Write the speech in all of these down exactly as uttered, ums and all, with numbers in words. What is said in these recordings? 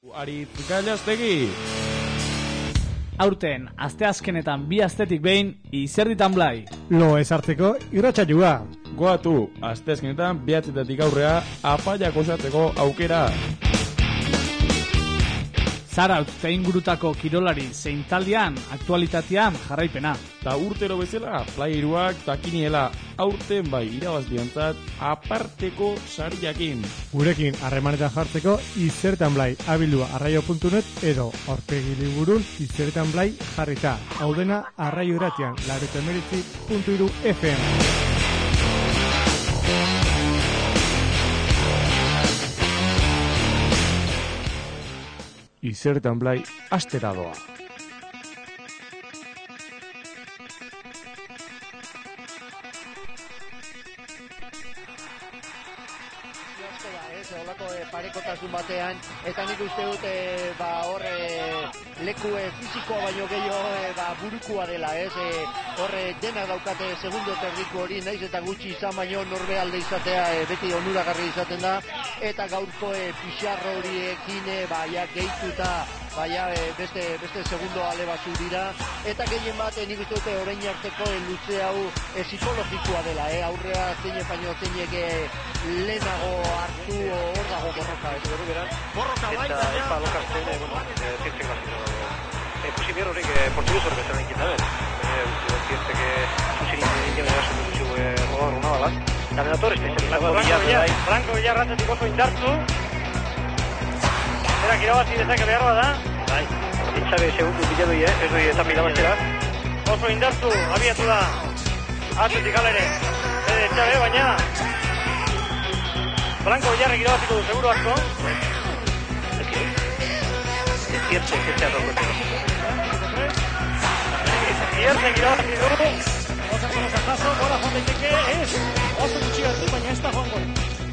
Aritz Gallastegi. Aurten, asteazkenetan bi astetik behin, izerditan blai. Lo ez hartzeko irratsaioa. Goatu, asteazkenetan bihatzetatik aurrea apaiak osatzeko aukera. Zarautz eta ingurutako kirolari zein taldean, aktualitatean jarraipena. Ta urtero bezala, playeruak takiniela aurten bai irabazdiantzat aparteko sariakin. Gurekin harremanetan jartzeko izertan blai abildua arraio puntu net edo aurpegi liburun izertan blai jarrita. Hau dena arraio irratian, laurogeita hemeretzi puntu hiru F M. Izertan blai astera doa. Olako e, parekotasun batean, eta nik uste dut e, ba, hor e, leku e, fizikoa baino gehiago e, ba, burukua dela, ez? E, hor e, denak daukate segundo terdiko hori, naiz eta gutxi izan baino norbe alde izatea e, beti onuragarri izaten da, eta gaurko e, pixarro horiekin e, ba, ja, gehituta baina e, beste, beste segundo ale batzu dira, eta gehien bat nik uste dute orain arteko e, luze hau e, psikologikoa dela, e, aurrea zeine baino zeinek e, lehenago hartu hor dago borroka, ez berru beran. Borroka bai, eta epa lokartzen, bueno, zientzek bazito. Ekusi horrek portugez horrek bezala inkin daben. Zientzek zuzin inkin erasun dutxu roda runa balak. Damenator, espezializatu. Franco Villar ratzatik oso indartzu. Erak irabazi dezake behar da. Bai, itxabe segundu bilatu eh? Ez doi eta pilabazera. Oso indartzu, abiatu da. Atletik alere. Ede, itxabe, baina... Blanco Villarrek irabaziko du, seguro asko. Ziertzek, zertzea rokote. Ziertzek irabaziko du. Osa konosa jaso, gora joan daiteke, ez. Oso gutxi hartu, baina ez da joan gol.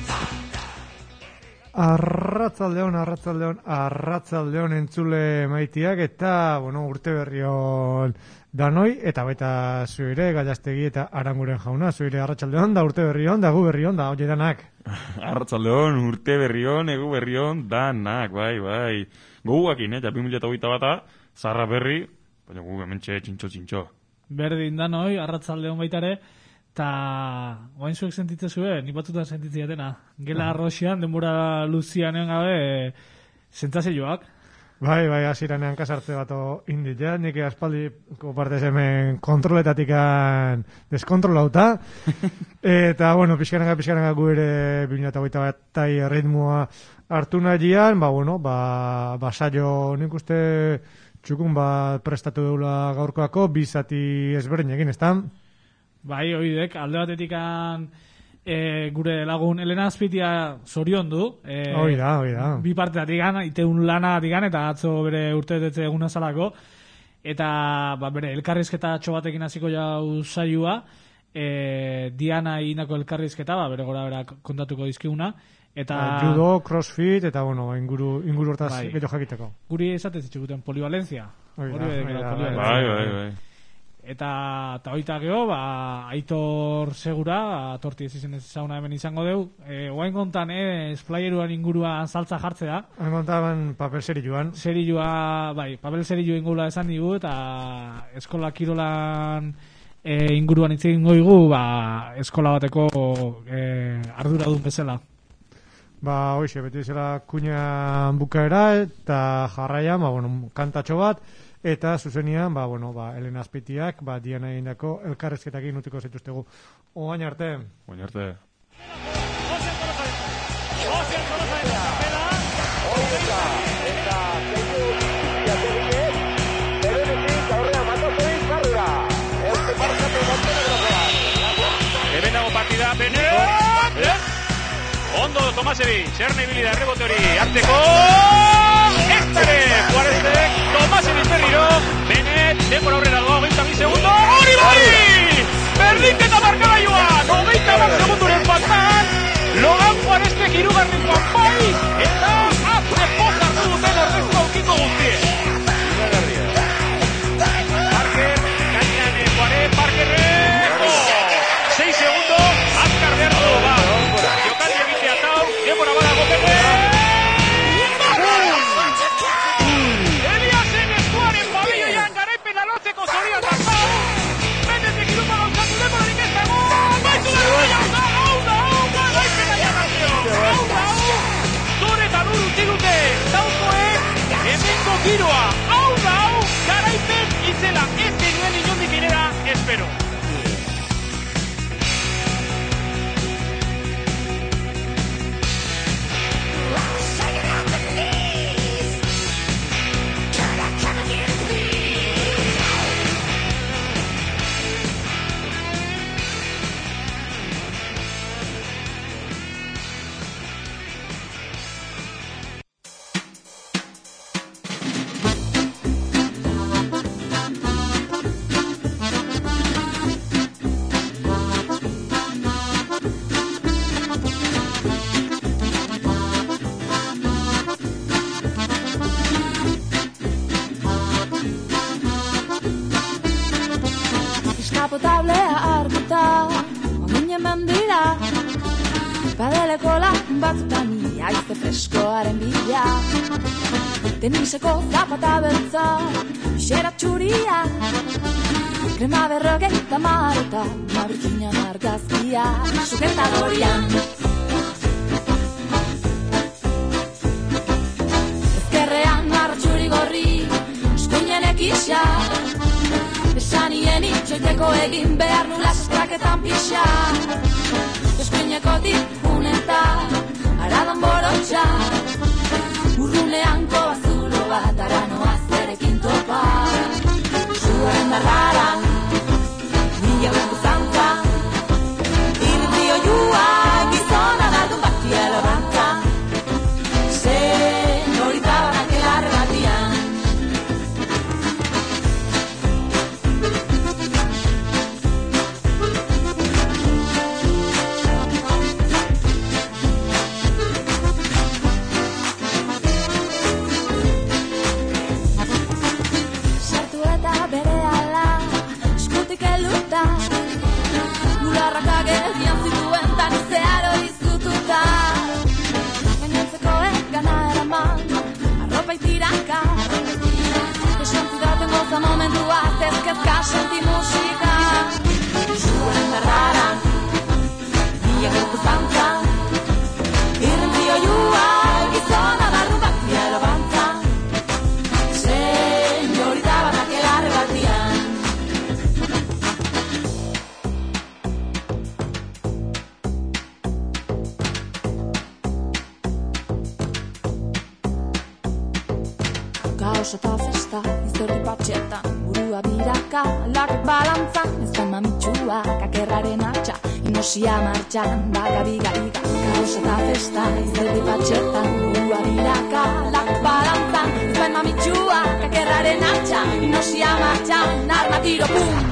Arratzaldeon, arratzaldeon, arratzaldeon entzule maitiak, eta, bueno, urte berrion danoi, eta baita zuire, Gallastegi eta Aranguren jauna, zuire arratsaldeon da urte berrion, da gu berrion, da hoi danak. Arratsaldeon, urte berrion, egu berrion, danak, bai, bai. Goguakin, eh, japi mila eta hogeita bata, zarra berri, baina gu hementxe txintxo-txintxo. Berdin danoi, arratsaldeon baitare, eta oain zuek sentitzen zuen, nik batutan sentitzen jatena. Gela arroxian, denbora luzianen gabe, e, sentzazioak. Bai, bai, hasiranean kasarte bato indit, ja, nik aspaldiko partez hemen kontroletatikan deskontrolauta, eta, bueno, pixkanaka, pixkanaka gu ere bi mila hogeita batai ritmoa hartu nahian, ba, bueno, ba, basaio nik uste txukun bat prestatu deula gaurkoako, bizati ezberdin egin, ez da? Bai, oidek, alde batetikan e, gure lagun Elena Azpitia zorion du. E, oida, oida. Bi parteatik gana, iteun lana digan, eta atzo bere urtetetze eguna zalako. Eta ba, bere elkarrizketa txobatekin hasiko jau saioa, e, Diana inako elkarrizketa, ba, bere gora bera kontatuko dizkiguna. Eta judo, crossfit, eta bueno, inguru, inguru hortaz bai. Gehiago jakiteko. Guri esatez itxeguten polivalentzia. Oida, oida, bai, bai, bai. Eta eta hoita geho, ba, Aitor Segura, atorti ez izen ez zauna hemen izango deu. E, oain kontan, ez, playeruan inguruan saltza jartzea. Oain kontan papel serioan. Serioa, bai, papel serio ingula esan digu, eta eskola kirolan e, inguruan hitz egingo digu, ba, eskola bateko e, arduradun bezala. Ba, hoxe, beti bezala kuña bukaera, eta jarraian, ba, bueno, kantatxo bat, eta zuzenian, ba, bueno, ba, Elena Azpitiak, ba, Diana egindako elkarrezketakin utiko zituztegu. Oain arte. Oain arte. Hemen dago partida, Benet! Ondo, Tomasevic, Txerne ibili da errebote hori, arteko... Estare, Juarezek, Tomasevic berriro, Benet, denbora aurrera doa, hogeita bi segundo, hori bai! Berdinketa markagailuan, hogeita bat segunduren faltan, Logan Juarezek hirugarren kanpai, eta azte pozartu duten horrezko aukiko guztien. Parker, gainean, Juarez, Parkerreko, sei segundo, azkar behar du, ba, jokati egitea tau, denbora badago Pepe, giroa, hau da hau, garaipen itzela, ez genuen inondik inera, espero. Potablea hartuta, ominen mendira, padeleko lan batzutan iaizte freskoaren bila. Teniseko zapata beltza, xera txuria, krema berrogeita mareta, mabirkinan argazkia, suketa dorian. Ezkerrean marra txuri gorri, eskuinenek isa, esanien itxoiteko egin behar nula eskraketan pixa. Eskuineko difuneta, aradan borotxa, urrunean kobazulo bat, aranoa zerekin topa. Zuaren darrara, mila urku zantza, irdio jua, gizona daldun bat tielo bantza. Señorita banakelar batian, momentua zezkezka senti musika. Zuaren darraran, mila gorku zantza, irrentzio jua, gizona barru bat bielo bantza. Señorita batak elarre batian. Kaos eta festa, izordi patxetan, burua biraka, lak balantzan, ez da mamitxua, kakerraren atxa, inosia martxan, bagari-gariga. Kaos eta festa, izordi patxetan, burua biraka, lak balantzan, ez da mamitxua, kakerraren atxa, inosia martxan, arma tiro, pum!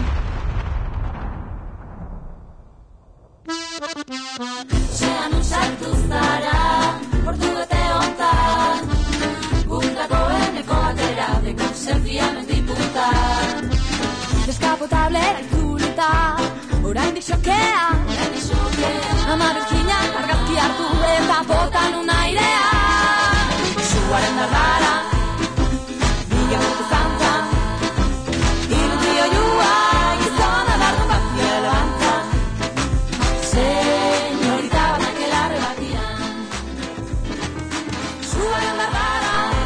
Zean usartu zara, portu bete hontan, dagoeneko atera deko zentia mendiputa. Deskapotablera itzulita, oraindik xokea, ama berkina argazki hartu eta botan un airea. Zuaren darrara, mila gorku zantza, irdio jua, gizona dardun bat bielo antza. Señorita batak elarre batian, zuaren darrara,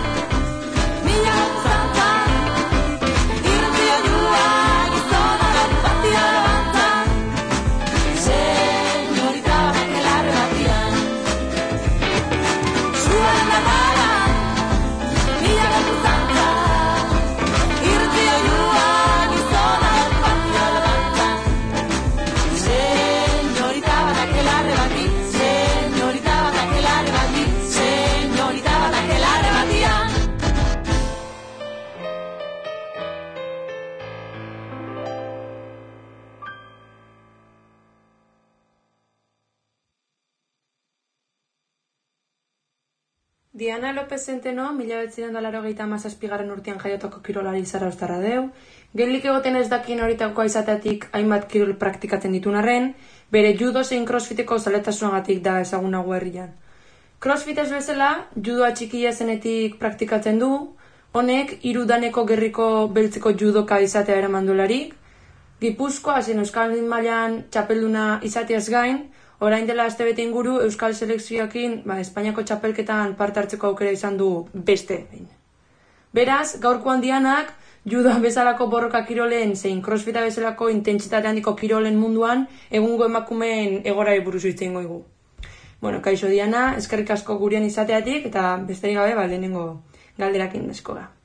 Diana López Zenteno, mila behatziehun eta laurogeita hamazazpigarren urtean jaiotako kirolari zarauztarra deu. Gelik egoten ez dakin horitakoa izateatik hainbat kirol praktikatzen ditun arren, bere judo zein crossfiteko zaletasunagatik da ezagunago herrian. Crossfit ez bezala, judoa txikia zenetik praktikatzen du, honek hiru daneko gerriko beltzeko judoka izatea eramandularik, Gipuzkoa zen Euskal mailan txapelduna izateaz gain, orain dela astebete inguru Euskal selekzioekin ba, Espainiako txapelketan parte hartzeko aukera izan du beste behin. Beraz, gaurkoan Dianak, judoa bezalako borroka kirolen zein crossfita bezalako intentsitate handiko kirolen munduan egungo emakumeen egorari buruz hitz egingo dugu. Bueno, kaixo Diana, eskerrik asko gurean izateatik eta besterik gabe ba lehenengo galderakin desko da.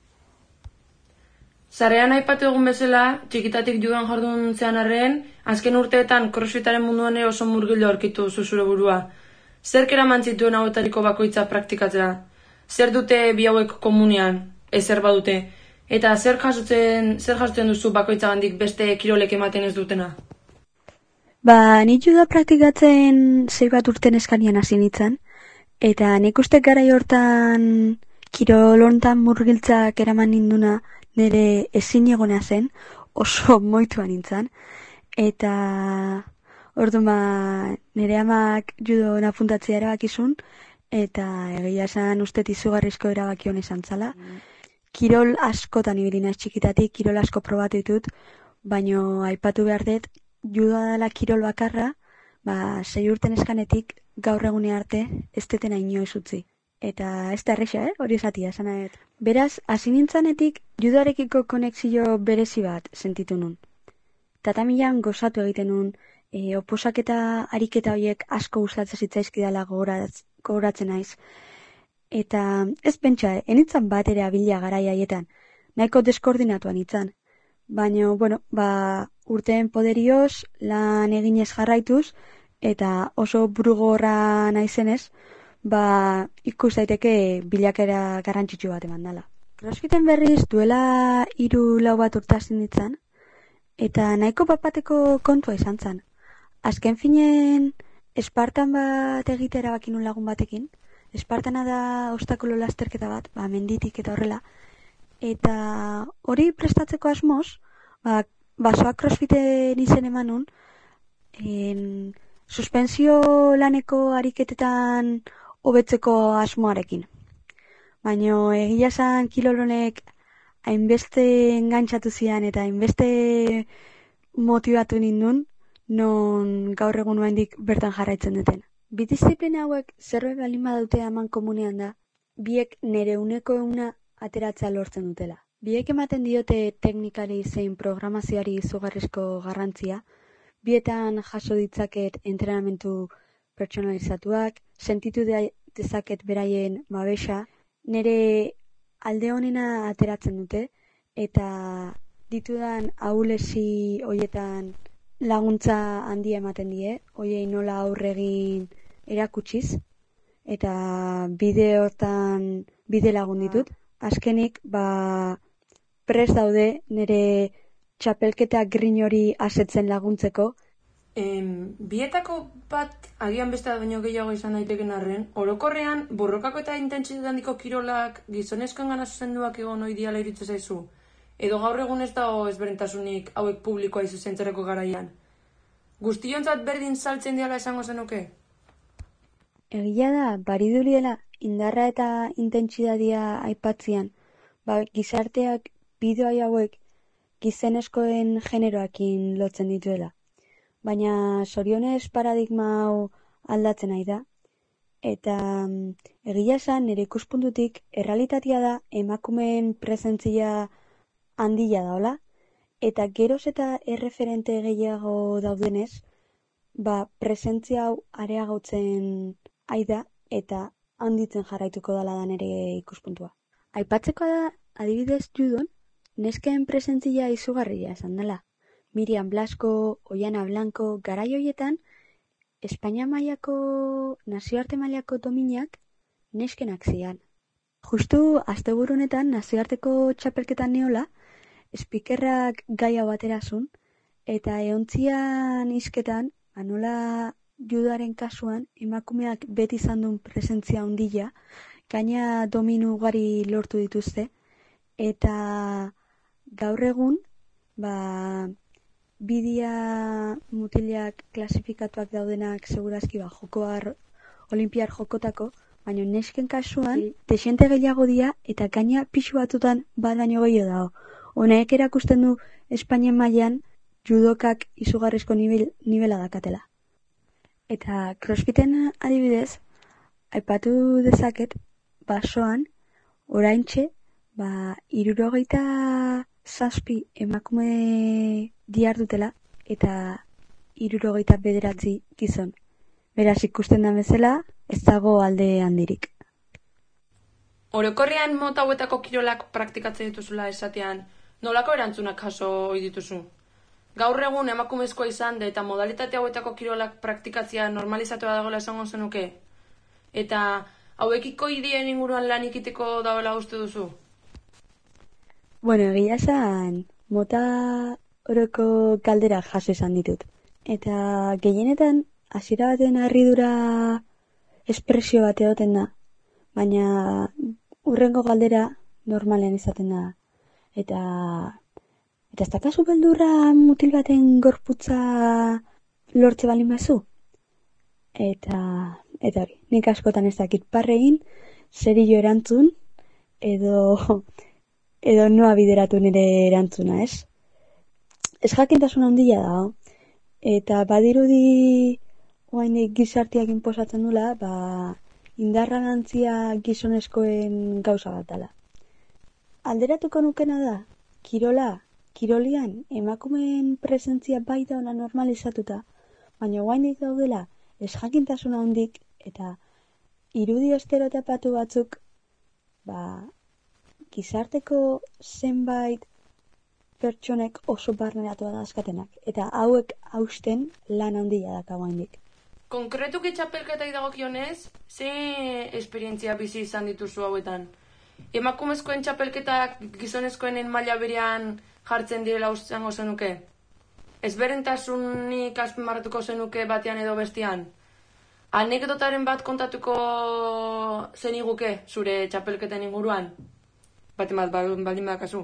Sarrean aipatu egun bezala, txikitatik judoan jardun zean arren, azken urteetan crossfitaren munduan ere oso murgildo aurkitu zuzure burua. Zerk eraman zituen hauetariko bakoitza praktikatzera? Zer dute bi hauek komunean? Ezer badute? Eta zer jasotzen, zer jasotzen duzu bakoitzagandik beste kirolek ematen ez dutena? Ba, nik judoa praktikatzen zei bat urten eskanian hasi nintzen, eta nik uste garai hortan kirol hontan murgiltzak eraman ninduna nire ezin egona zen, oso moitua nintzen, eta orduan ba, nire amak judo apuntatzea erabakizun, eta egia esan uste izugarrizko erabaki hon izan zala. Kirol askotan ibili naiz txikitatik, kirol asko probatu ditut, baino aipatu behar dut, judoa dela kirol bakarra, ba, sei urten eskanetik gaur egune arte ez detena inoiz utzi. Eta ez da erresa, eh? Hori esatia, esan nahet. Beraz, hasi nintzanetik, judoarekiko konexio berezi bat sentitu nun. Tatamilan gozatu egiten nun, e, oposaketa ariketa horiek asko gustatzen zitzaizkidala gogoratz, gogoratzen naiz. Eta ez pentsa, enitzan bat ere abilia garai haietan, nahiko deskoordinatuan itzan. Baina, bueno, ba, urteen poderioz, lan eginez jarraituz, eta oso burugorra naizenez, ba, ikus daiteke bilakera garrantzitsu bat eman dela. Crossfiten berriz duela hiru lau bat urtasin ditzan, eta nahiko papateko kontua izan zen. Azken finen, Espartan bat egitera bakinun lagun batekin, Espartana da obstakolo lasterketa bat, ba, menditik eta horrela, eta hori prestatzeko asmoz, ba, basoak crossfiten izen emanun, en, suspensio laneko ariketetan hobetzeko asmoarekin. Baina egia esan kilolonek hainbeste engantzatu zian eta hainbeste motivatu nindun, non gaur egun oraindik bertan jarraitzen duten. Bi disiplina hauek zerbait balin badute aman komunean da, biek nere uneko euna ateratzea lortzen dutela. Biek ematen diote teknikari zein programazioari izugarrizko garrantzia, bietan jaso ditzaket entrenamentu pertsonalizatuak, sentitu dezaket beraien babesa, nire alde honena ateratzen dute, eta ditudan ahulezi hoietan laguntza handia ematen die, hoiei nola aurregin erakutsiz, eta bide hortan bide lagun ditut. Azkenik, ba, prest daude nire txapelketa grin hori asetzen laguntzeko. Em, bietako bat agian beste baino gehiago izan daiteken arren, orokorrean borrokako eta intentsitate handiko kirolak gizonezkoen gana zuzenduak egon ohi diala iritze zaizu? Edo gaur egun ez dago ezberdintasunik hauek publikoa izuzentzereko garaian? Guztiontzat berdin saltzen diala esango zenuke? Egia da, bariduri dela indarra eta intentsitatea aipatzian, ba, gizarteak bideo hauek gizonezkoen generoakin lotzen dituela. Baina zorionez paradigma hau aldatzen nahi da, eta mm, egia esan nire ikuspuntutik errealitatea da emakumeen presentzia handia daola, eta geroz eta erreferente gehiago daudenez, ba, presentzia hau areagotzen aida eta handitzen jarraituko dela da nire ikuspuntua. Aipatzeko da, adibidez judon, nesken presentzia izugarria esan dela. Miriam Blasco, Oiana Blanco, garai hoietan, Espainia mailako, nazioarte mailako dominak neskenak zian. Justu asteburunetan nazioarteko txapelketan neola, spikerrak gai hau aterazun, eta eontzian izketan, anola judoaren kasuan, emakumeak beti izan duen presentzia handia, gaina dominu ugari lortu dituzte, eta gaur egun, ba, bidia mutilak klasifikatuak daudenak segurazki ba, jokoar, olimpiar jokotako, baina nesken kasuan, desente gehiago dia, eta gaina pixu batutan bat baino gehiago dago. Honek erakusten du Espainien mailan judokak izugarrizko nivel, nivela dakatela. Eta crossfiten adibidez, aipatu dezaket, basoan, oraintxe, ba, irurogeita zazpi emakume diardutela, eta irurogeita bederatzi gizon. Beraz, ikusten da bezala, ez dago alde handirik. Orokorrean mota hauetako kirolak praktikatzen dituzula esatean, nolako erantzunak jaso ohi dituzu? Gaur egun emakumezkoa izan da eta modalitate hauetako kirolak praktikatzea normalizatua dagoela esango zenuke? Eta hauekiko ideen inguruan lan ikiteko dagoela uste duzu? Bueno, egia esan, mota oroko galderak jaso izan ditut. Eta gehienetan, hasiera baten harridura espresio bat egoten da, baina urrengo galdera normalen izaten da. Eta eta ez dakazu beldurra mutil baten gorputza lortze balin bazu? Eta, eta hori, nik askotan ez dakit parregin, zerio erantzun, edo, edo noa bideratu nire erantzuna, ez? Ez jakintasun handia da, eta badirudi oainek gizartiak inposatzen dula, ba, indarragantzia gizonezkoen gauza bat dela. Alderatuko nukena da, kirola, kirolian emakumeen presentzia bai dauna normalizatuta, baina oainek daudela ez jakintasun handik eta irudi estereotipatu batzuk, ba, gizarteko zenbait pertsonek oso barneratu da askatenak, eta hauek hausten lan handia daka oainek. Konkretuki txapelketai dagokionez, ze esperientzia bizi izan dituzu hauetan? Emakumezkoen txapelketak gizonezkoenen maila berean jartzen direla ustango zenuke? Ezberdintasunik azpimarratuko zenuke batean edo bestean? Anekdotaren bat kontatuko zeniguke zure txapelketen inguruan? Baten bat baldin badakazu.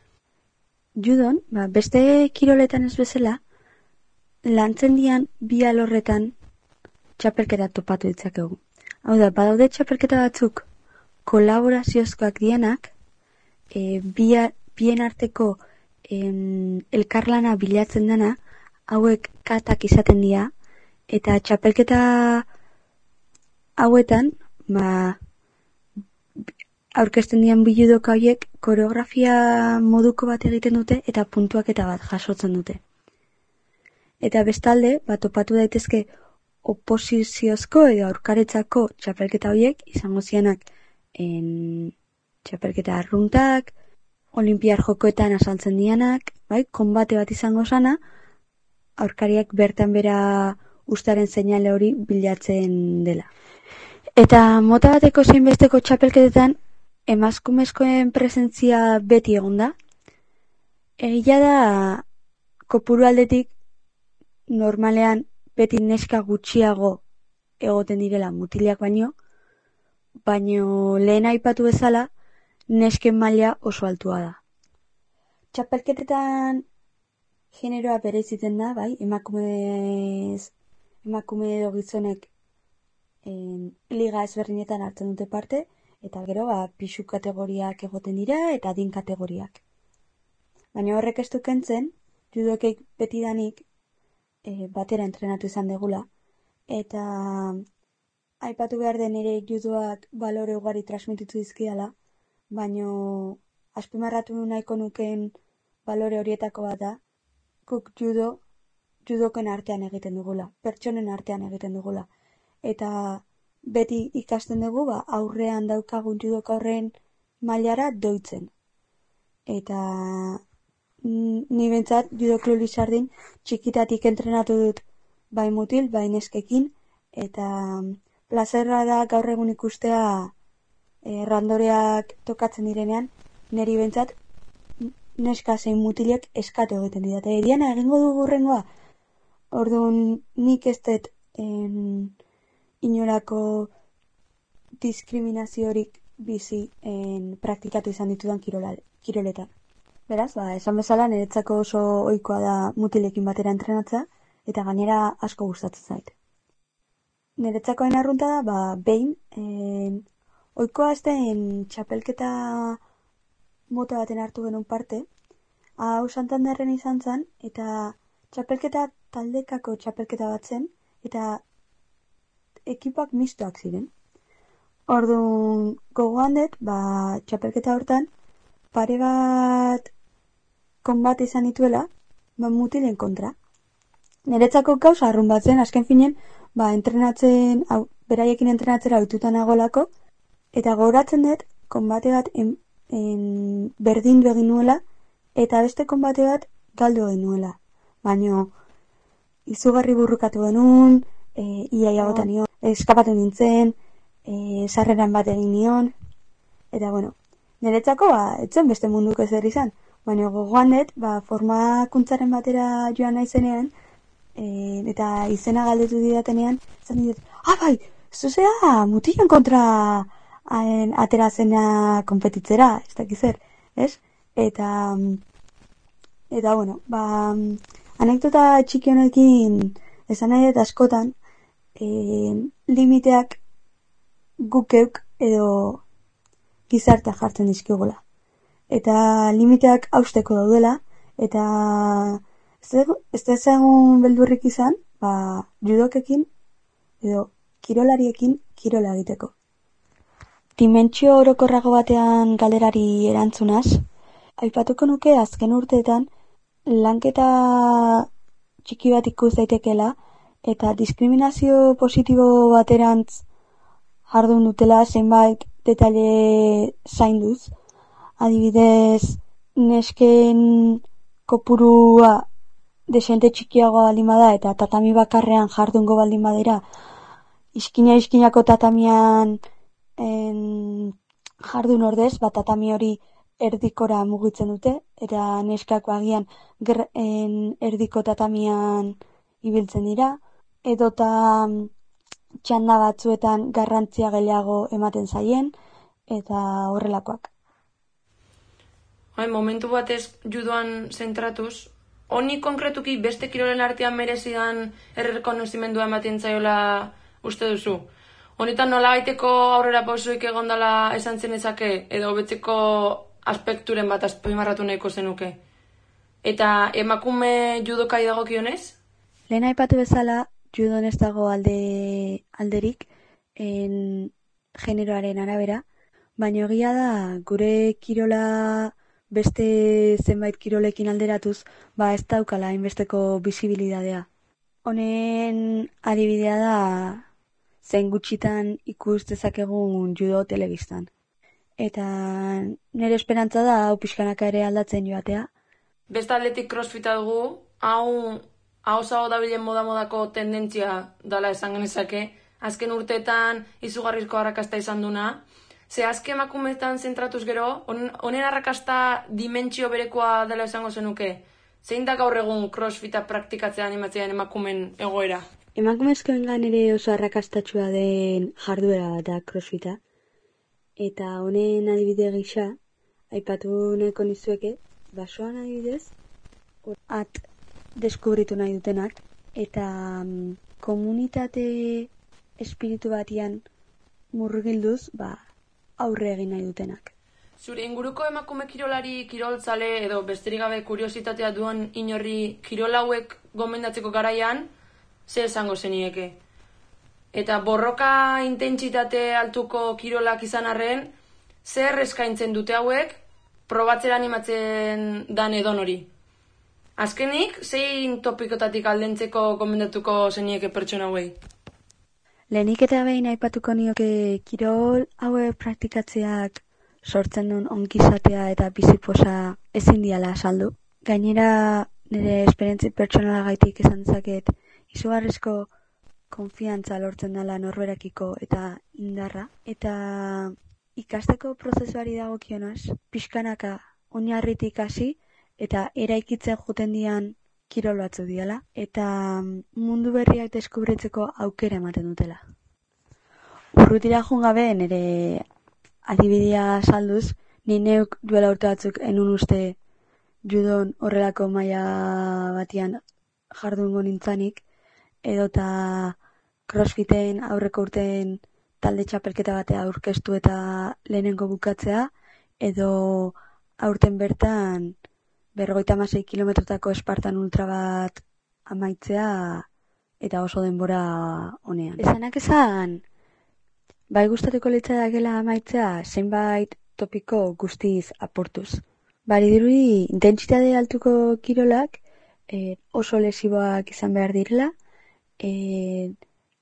Judon, ba, beste kiroletan ez bezala, lantzen dian bi alorretan txapelketa topatu ditzakegu. Hau da, badaude txapelketa batzuk kolaboraziozkoak dianak, e, bia, bien arteko em, elkarlana bilatzen dena, hauek katak izaten dira, eta txapelketa hauetan, ba, aurkezten dian bi judoka horiek koreografia moduko bat egiten dute eta puntuaketa bat jasotzen dute. Eta bestalde, ba, topatu daitezke oposiziozko edo aurkaretzako txapelketa horiek izango zianak en, txapelketa arruntak, olimpiar jokoetan asaltzen dianak, bai, konbate bat izango sana, aurkariak bertan bera ustaren seinale hori bilatzen dela. Eta mota bateko zein besteko txapelketetan emazkumezkoen presentzia beti egon da. Egia da kopuru aldetik normalean beti neska gutxiago egoten direla mutilak baino, baino lehen aipatu bezala nesken maila oso altua da. Txapelketetan generoa bereiziten da, bai, emakumez, emakume edo gizonek en, liga ezberdinetan hartzen dute parte, eta gero ba, pixu kategoriak egoten dira eta adin kategoriak. Baina horrek ez du kentzen, judokeik betidanik e, batera entrenatu izan degula, eta aipatu behar den ere judoak balore ugari transmititu dizkidala, baino azpimarratu nahiko nuken balore horietako bat da, guk judo, judoken artean egiten dugula, pertsonen artean egiten dugula. Eta beti ikasten dugu, ba, aurrean daukagun judoka horren mailara doitzen. Eta ni bentsat judo klub Lizardin txikitatik entrenatu dut bai mutil, bai neskekin, eta plazerra da gaur egun ikustea e, randoreak tokatzen direnean, neri bentsat neska zein mutilek eskatu egiten dira. Eta Diana, egingo dugu hurrengoa? Orduan nik ez dut en, inolako diskriminaziorik bizi en, praktikatu izan ditudan kirola, kiroletan. Beraz, ba, esan bezala niretzako oso ohikoa da mutilekin batera entrenatza, eta gainera asko gustatzen zait. Niretzakoen arrunta da, ba, behin, en, ohikoa ez den txapelketa mota baten hartu genuen parte, hau Santanderren izan zen, eta txapelketa taldekako txapelketa bat zen, eta ekipak mistoak ziren. Orduan gogoan dut, ba, txapelketa hortan, pare bat konbat izan dituela, ba, mutilen kontra. Niretzako gauza arrun bat zen, azken finen, ba, entrenatzen, hau, beraiekin entrenatzera ohituta nagolako, eta gogoratzen dut, konbate bat en, en, berdindu egin nuela, eta beste konbate bat galdu egin nuela. Baina, izugarri burrukatu genuen, e, iaia gota nion, eskapatu nintzen, e, sarreran bat egin nion, eta bueno, niretzako, ba, etzen beste munduko ezer izan. Baina gogoan dut, ba, formakuntzaren batera joan naizenean, e, eta izena galdetu didatenean, zan dit, ah, bai, zuzea, mutilen kontra aen, atera zena konpetitzera, ez dakiz zer, ez? Eta, eta bueno, ba, anekdota txiki honekin esan nahi dut askotan, e, limiteak gukeuk edo gizartea jartzen dizkigula. Eta limiteak hausteko daudela, eta ez da ezagun beldurrik izan, ba, judokekin edo kirolariekin kirola egiteko. Dimentsio orokorrago batean galderari erantzunaz, aipatuko nuke azken urteetan lanketa txiki bat ikus daitekela eta diskriminazio positibo baterantz jardun dutela zenbait detaile zainduz. Adibidez, nesken kopurua desente txikiagoa baldin bada eta tatami bakarrean jardungo baldin badera, iskina iskinako tatamian en, jardun ordez, bat tatami hori erdikora mugitzen dute, eta neskako agian ger, en, erdiko tatamian ibiltzen dira, edota txanda batzuetan garrantzia gehiago ematen zaien, eta horrelakoak. Hai, momentu batez judoan zentratuz, honi konkretuki beste kirolen artean merezidan errekonozimendua ematen zaiola uste duzu? Honetan nola gaiteko aurrera pausuik egondala esan zenezake, edo hobetzeko aspekturen bat azpimarratu nahiko zenuke? Eta emakume judokai dagokionez? Lehen aipatu bezala, judon ez dago alde, alderik en generoaren arabera, baina egia da gure kirola beste zenbait kirolekin alderatuz, ba ez daukala hainbesteko bisibilidadea. Honen adibidea da zein gutxitan ikus dezakegun judo telebistan. Eta nire esperantza da hau pixkanaka ere aldatzen joatea. Beste aldetik crossfita dugu, hau hau dabilen moda-modako tendentzia dala esan genezake, azken urteetan izugarrizko arrakasta izan duna. Ze azke emakumeetan zentratuz gero, honen arrakasta dimentsio berekoa dela esango zenuke? Zein da gaur egun crossfita praktikatzea animatzean emakumen egoera? Emakumezkoengan ere oso arrakastatsua den jarduera bat da crossfita. Eta honen adibide gisa, aipatu nahiko nizueke, basoan adibidez, at deskubritu nahi dutenak, eta um, komunitate espiritu batian murgilduz, ba, aurre egin nahi dutenak. Zure inguruko emakume kirolari kiroltzale edo besterik gabe kuriositatea duen inorri kirol hauek gomendatzeko garaian, zer esango zenieke? Eta borroka intentsitate altuko kirolak izan arren, zer eskaintzen dute hauek probatzera animatzen dan edon hori? Azkenik, zein topikotatik aldentzeko gomendatuko zenieke pertsona hauei? Lehenik eta behin aipatuko nioke kirol hauek praktikatzeak sortzen duen ongizatea eta biziposa ezin diala saldu. Gainera, nire esperientzi pertsonalagaitik izan zaket izugarrizko konfiantza lortzen dela norberakiko eta indarra. Eta ikasteko prozesuari dagokionaz, pixkanaka oinarritik hasi eta eraikitzen juten dian kirol batzu diala, eta mundu berriak deskubritzeko aukera ematen dutela. Urrutira joan gabe nire adibidea salduz, ni neuk duela urte batzuk enun uste judon horrelako maila batian jardungo nintzanik, edota crossfiten aurreko urteen talde txapelketa batea aurkeztu eta lehenengo bukatzea, edo aurten bertan berrogeita hamasei kilometrotako Espartan ultra bat amaitzea eta oso denbora honean. Esanak esan, bai gustatuko litzaidakela amaitzea zenbait topiko guztiz apurtuz. Baridirudi intentsitate altuko kirolak e, oso lesiboak izan behar direla, e,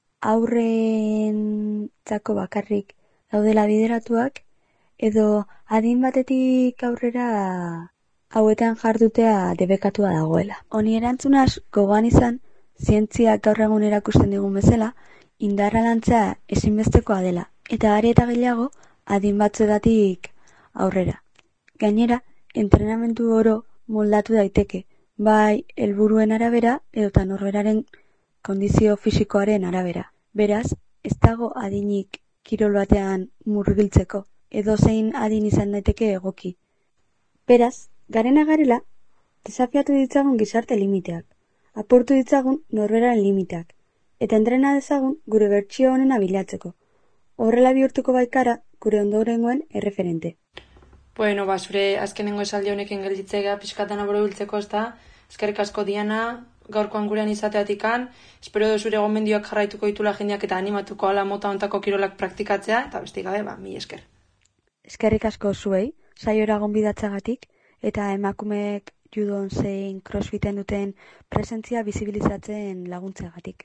aurrentzako bakarrik daudela bideratuak, edo adin batetik aurrera hauetan jardutea debekatua dagoela. Honi erantzunaz gogoan izan, zientziak gaur egun erakusten digun bezala, indarra lantzea ezinbestekoa dela, eta are eta gehiago adin batzuetatik aurrera. Gainera, entrenamentu oro moldatu daiteke, bai helburuen arabera edota norberaren kondizio fisikoaren arabera. Beraz, ez dago adinik kirol batean murgiltzeko, edozein adin izan daiteke egoki. Beraz, garena garela, desafiatu ditzagun gizarte limiteak, apurtu ditzagun norberaren limiteak, eta entrena dezagun gure bertsio honena bilatzeko. Horrela bihurtuko baikara gure ondorengoen erreferente. Bueno, ba, zure azkenengo esaldi honekin gelditzea pixkatan aboro biltzeko, ez da? Eskerrik asko Diana, gaurkoan gurean izateatikan, espero du zure gomendioak jarraituko ditula jendeak eta animatuko ala mota ontako kirolak praktikatzea, eta besti gabe, ba, mi esker. Eskerrik asko zuei, saiora gonbidatzagatik, eta emakumeek judon zein crossfiten duten presentzia bizibilizatzen laguntzeagatik.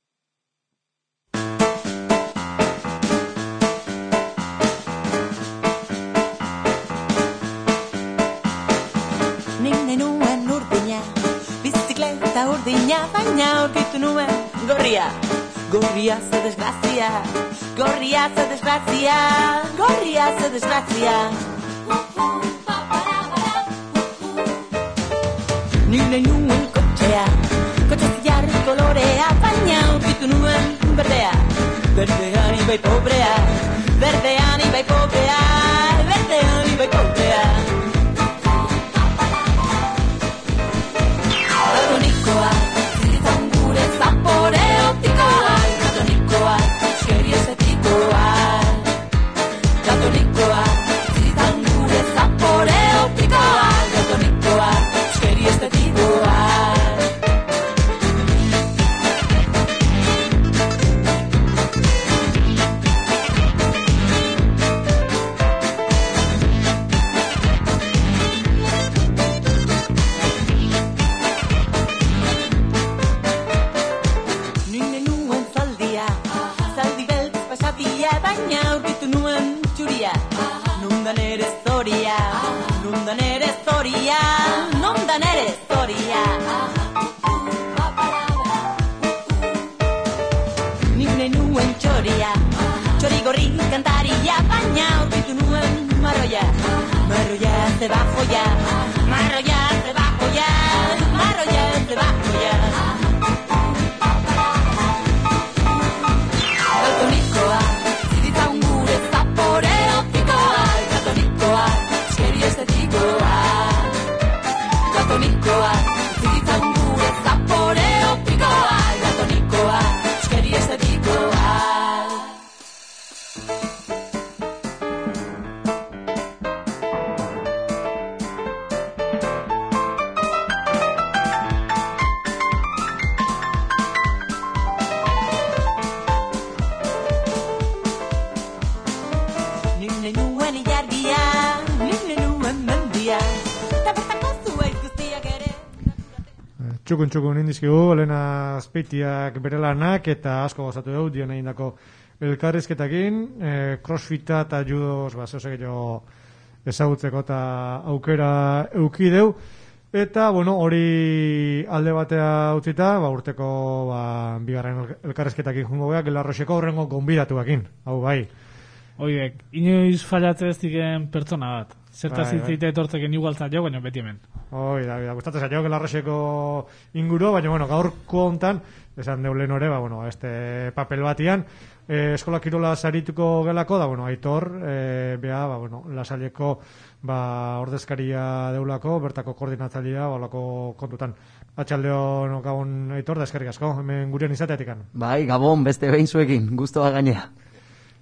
Nik nenuen urdina, bizikleta urdina, baina aurkitu nuen gorria. Gorria ze desgrazia, gorria ze desgrazia, gorria ze desgrazia. Nik nenuen kotxea, kotxe zilarri kolorea, baina aurkitu nuen berdea. Berdean ibai pobrea, berdean ibai pobrea, berdean ibai pobrea. Daltonikoa, ziritan gure zapore optikoa. Daltonikoa, eskeri estetikoa. Daltonikoa, ziritan gure zapore optikoa. Daltonikoa, eskeri estetikoa. Baina aurkitu nuen txuria, nondan ere zoria, nondan ere zoria, nondan ere zoria. Nik nenuen txoria, txori gorri kantaria, baina aurkitu nuen marroia, marroia debajo ya, marroia debajo ya, marroia debajo ya. Daltonikoa, Daltonikoa, ziritan gure zapore optikoa. Daltonikoa, eskeri estetikoa. Nik nenuen ilargia, nik nenuen mendia. Txukun txukun indizkigu, Elena Azpeitiak bere lanak eta asko gozatu dugu, dian egin dako elkarrizketakin, e, crossfita eta judoz, ba, zehoz egin ezagutzeko eta aukera eukideu, eta, bueno, hori alde batea utzita, ba, urteko, ba, bigarren elkarrizketakin jungo beha, Gelarroxeko horrengo gonbidatuakin, hau bai. Oidek, inoiz fallatzen ez diken pertsona bat. Zertaz Bai, bai. hitzeite etortzeken igualtzat jo, baina beti hemen. Hoi, da, da, gustatzen zaio Gelarroxeko inguru, baina, bueno, gaurko hontan, esan neulen ore, ba, bueno, este papel batian, eh, eskola kirola sarituko gelako, da, bueno, Aitor, eh, bea, ba, bueno, Lasaileko, ba, ordezkaria deulako, bertako koordinatzailea, balako kontutan. Atxaldeon gabon Aitor, da eskerrik asko, hemen gurean izateatikan. Bai, gabon, beste behin zuekin, guztua gainea.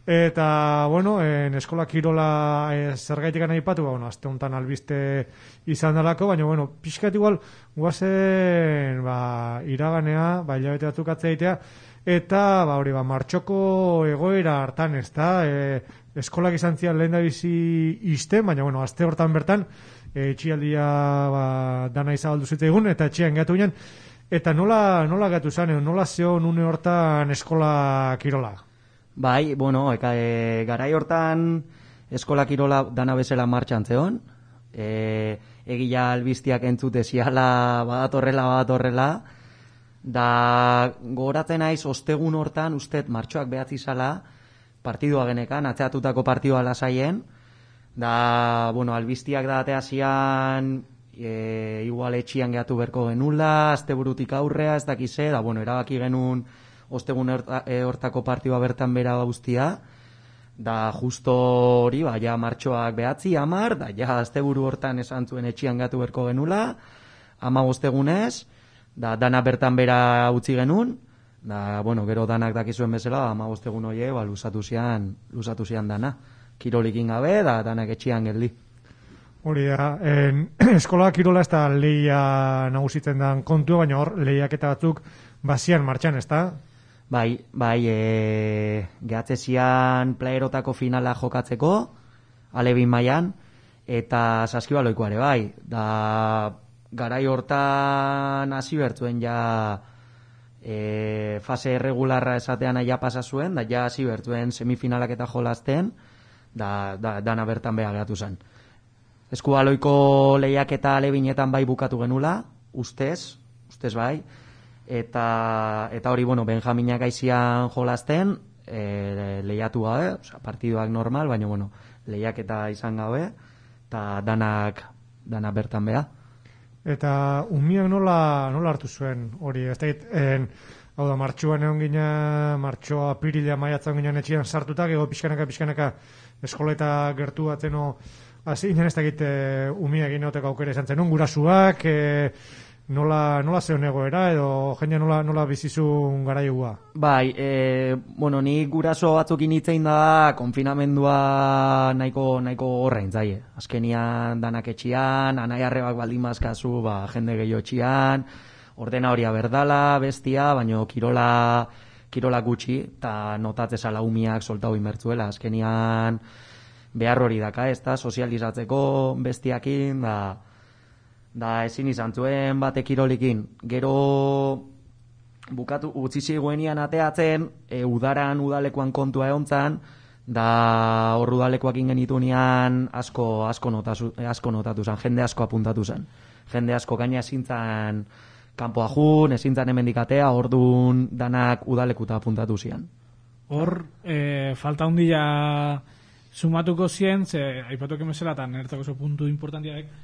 Eta, bueno, en eskola kirola e, zergaitik gana ipatu, ba, bueno, azte honetan albiste izan dalako, baina, bueno, pixkat igual, guazen, ba, iraganea, ba, hilabete batzuk atzeitea, eta, ba, hori, ba, martxoko egoera hartan, ez da, e, eskolak izan zian lehen da bizi izten, baina, bueno, azte hortan bertan, e, etxialdia, ba, dana izabaldu zitzaigun, eta etxean gatu ginen, eta nola, nola gatu zen, nola zeon une hortan eskola kirola? Bai, bueno, eka, e, garai hortan eskola kirola dana bezala martxan zeon, e, egia albiztiak entzute ziala badatorrela, badatorrela, da gogoratzen naiz ostegun hortan, ustet martxoak behatzi zala, partidua genekan, atzeatutako partidua lasaien, da, bueno, albiztiak da atea zian, e, igual etxian gehatu berko genula, asteburutik aurrea, ez dakize, da, bueno, erabaki genuen ostegun horta, e, hortako partidua bertan bera guztia, da justo hori, ba, ja martxoak behatzi, amar, da ja asteburu hortan esan zuen etxian gatu berko genula, ama ostegunez, da dana bertan bera utzi genuen, da, bueno, gero danak dakizuen bezala, ama ostegun hoie, ba, luzatu zian, luzatu zian dana, kirolikin gabe, da danak etxian geldi. Hori da, en, eskola kirola ez da lehia nagusitzen dan kontua, baina hor lehiak eta batzuk bazian martxan, ez da? Bai, bai, e, gehatze zian playerotako finala jokatzeko, alebin mailan, eta saskibaloikoa ere bai. Da, garai hortan hasi bertzuen ja e, fase erregularra esatean ja pasa zuen, da ja hasi bertzuen semifinalak eta jolasten, da, da dana bertan beha gehatu zen. Eskubaloiko lehiak eta alebinetan bai bukatu genula, ustez, ustez bai, eta eta hori, bueno, Benjaminak aizian jolasten, e, lehiatu gabe, oza, partiduak normal, baina, bueno, lehiaketa izan gabe, eta danak, danak bertan beha. Eta umiak nola, nola hartu zuen hori, ez da, en, hau da, martxoan egon gina, martxoa pirila maiatzen ginen etxian sartutak, ego pixkanaka, pixkanaka, eskoleta gertu batzeno, hasi ginen ez da egite umiak ginoteko aukera izan zenun, gurasuak, e, Nola, nola zeon egoera edo jendea nola, nola bizizun garaiua? Bai, e, bueno, ni guraso batzukin hitzein da konfinamendua nahiko, nahiko horrein zaie. Azkenian danak etxian, anai arrebak baldin bazkazu, ba, jende gehiago etxian, ordena horia berdala, bestia, baino kirola, kirola gutxi, eta notatzezala umiak soltau inbertzuela. Azkenian behar hori daka, ez da, sozializatzeko bestiakin, da... Da ezin izan zuen bate kirolikin. Gero bukatu utzi ziguenian ateatzen, e, udaran udalekuan kontua egontzan, da hor udalekuak ingenitunean asko, asko, notazu, asko notatu zen, jende asko apuntatu zen. Jende asko gaina ezintzan kanpoa jun, ezintzan emendikatea, orduan danak udalekuta apuntatu zian. Hor, e, falta hundia sumatuko zien, ze aipatuak emezela eta nertzako zo puntu importantiak,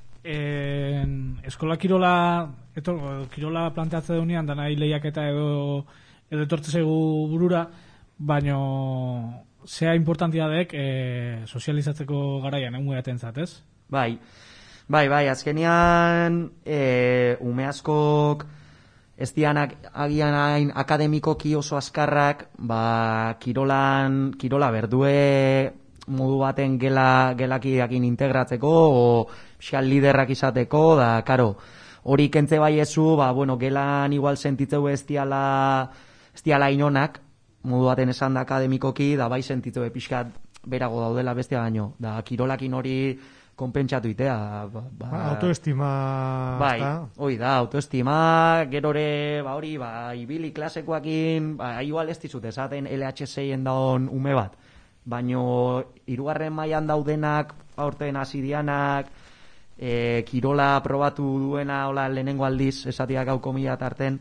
En, eskola kirola eto, kirola planteatze deunean danai lehiaketa edo edo etortze zaigu burura, baino zea importantia dek e, sozializatzeko garaian egun eatentzat, ez? Bai, bai, bai, azkenian e, ume askok ez dianak agian hain akademikoki oso azkarrak, ba, kirolan, kirola berdue modu baten gela, gelakiakin integratzeko, o pixal liderrak izateko, da, karo, hori kentze bai ezu, ba, bueno, gelan igual sentitzeu ez diala, ez diala inonak, modu baten esan da akademikoki, da bai sentitzeu pixkat berago daudela bestia baino, da, kirolakin hori konpentsatu itea. Ba, ba, autoestima... Bai, hoi da, autoestima, gerore, ba, hori, ba, ibili klasekoakin, ba, igual ez dizut, esaten L H seien daun ume bat, baino hirugarren mailan daudenak, aurten hasi dianak, e, kirola probatu duena, hola, lehenengo aldiz, esatiak hau komila tarten,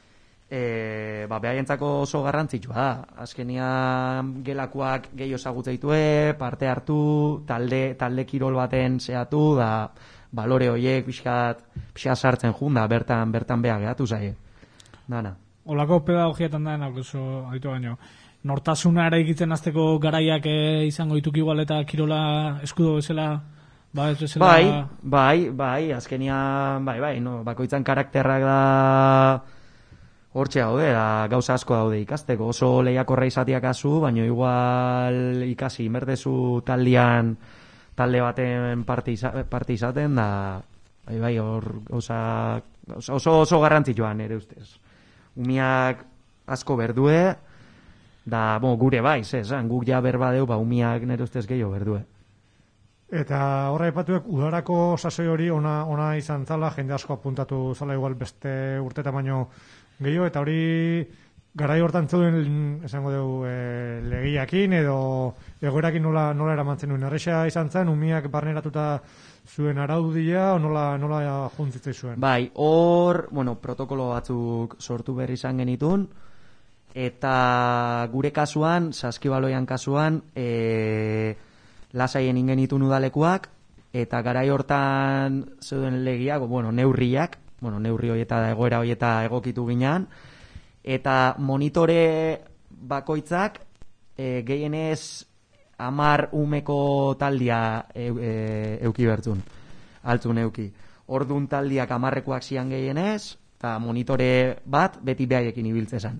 e, ba, behaientzako oso garrantzitsua da. Azkenian gelakoak gehiago ezagutzeitue, parte hartu, talde, talde kirol baten zehatu, da balore horiek pixkat, pixkat sartzen junda, bertan, bertan beha gehatu zaie. Dana. Olako pedagogietan da, oso aditu baino. Nortasuna ere egiten azteko garaiak e, izango dituk igual eta kirola eskudo bezala, ba, ez bezala... Bai, bai, bai, azkenian, bai, bai, no, bakoitzan karakterrak da hortxe daude, da, gauza asko daude ikasteko, oso lehiakorra izatea kasu, baina igual ikasi inberdezu taldean, talde baten parte, iza, parte izaten, da, bai, bai, hor gauza, oso, oso garrantzitsuan ere ustez. Umiak asko berdue, da, bon, gure baiz, esan, guk ja berbadeu, ba, umiak nire ustez gehiago berdue. Eta horra ipatuek, udarako sasoi hori ona, ona izan zala, jende asko apuntatu zala igual beste urteta baino gehiago, eta hori garai hortan zeuden, esango dugu, e, legiakin edo egoerakin nola, nola eramantzen duen. Erresa izan zen, umiak barneratuta zuen araudia, o nola, nola juntzitzei zuen? Bai, hor, bueno, protokolo batzuk sortu berri izan genitun, eta gure kasuan, saskibaloian kasuan, e, lasaien ingenitun udalekuak, eta garai hortan zeuden legiak, bueno, neurriak, bueno, neurri horieta da egoera horieta egokitu ginean, eta monitore bakoitzak e, gehienez amar umeko taldia e, e, euki bertzun, altzun euki. Ordun taldiak amarrekoak zian gehienez, eta monitore bat beti behaiekin ibiltzezan.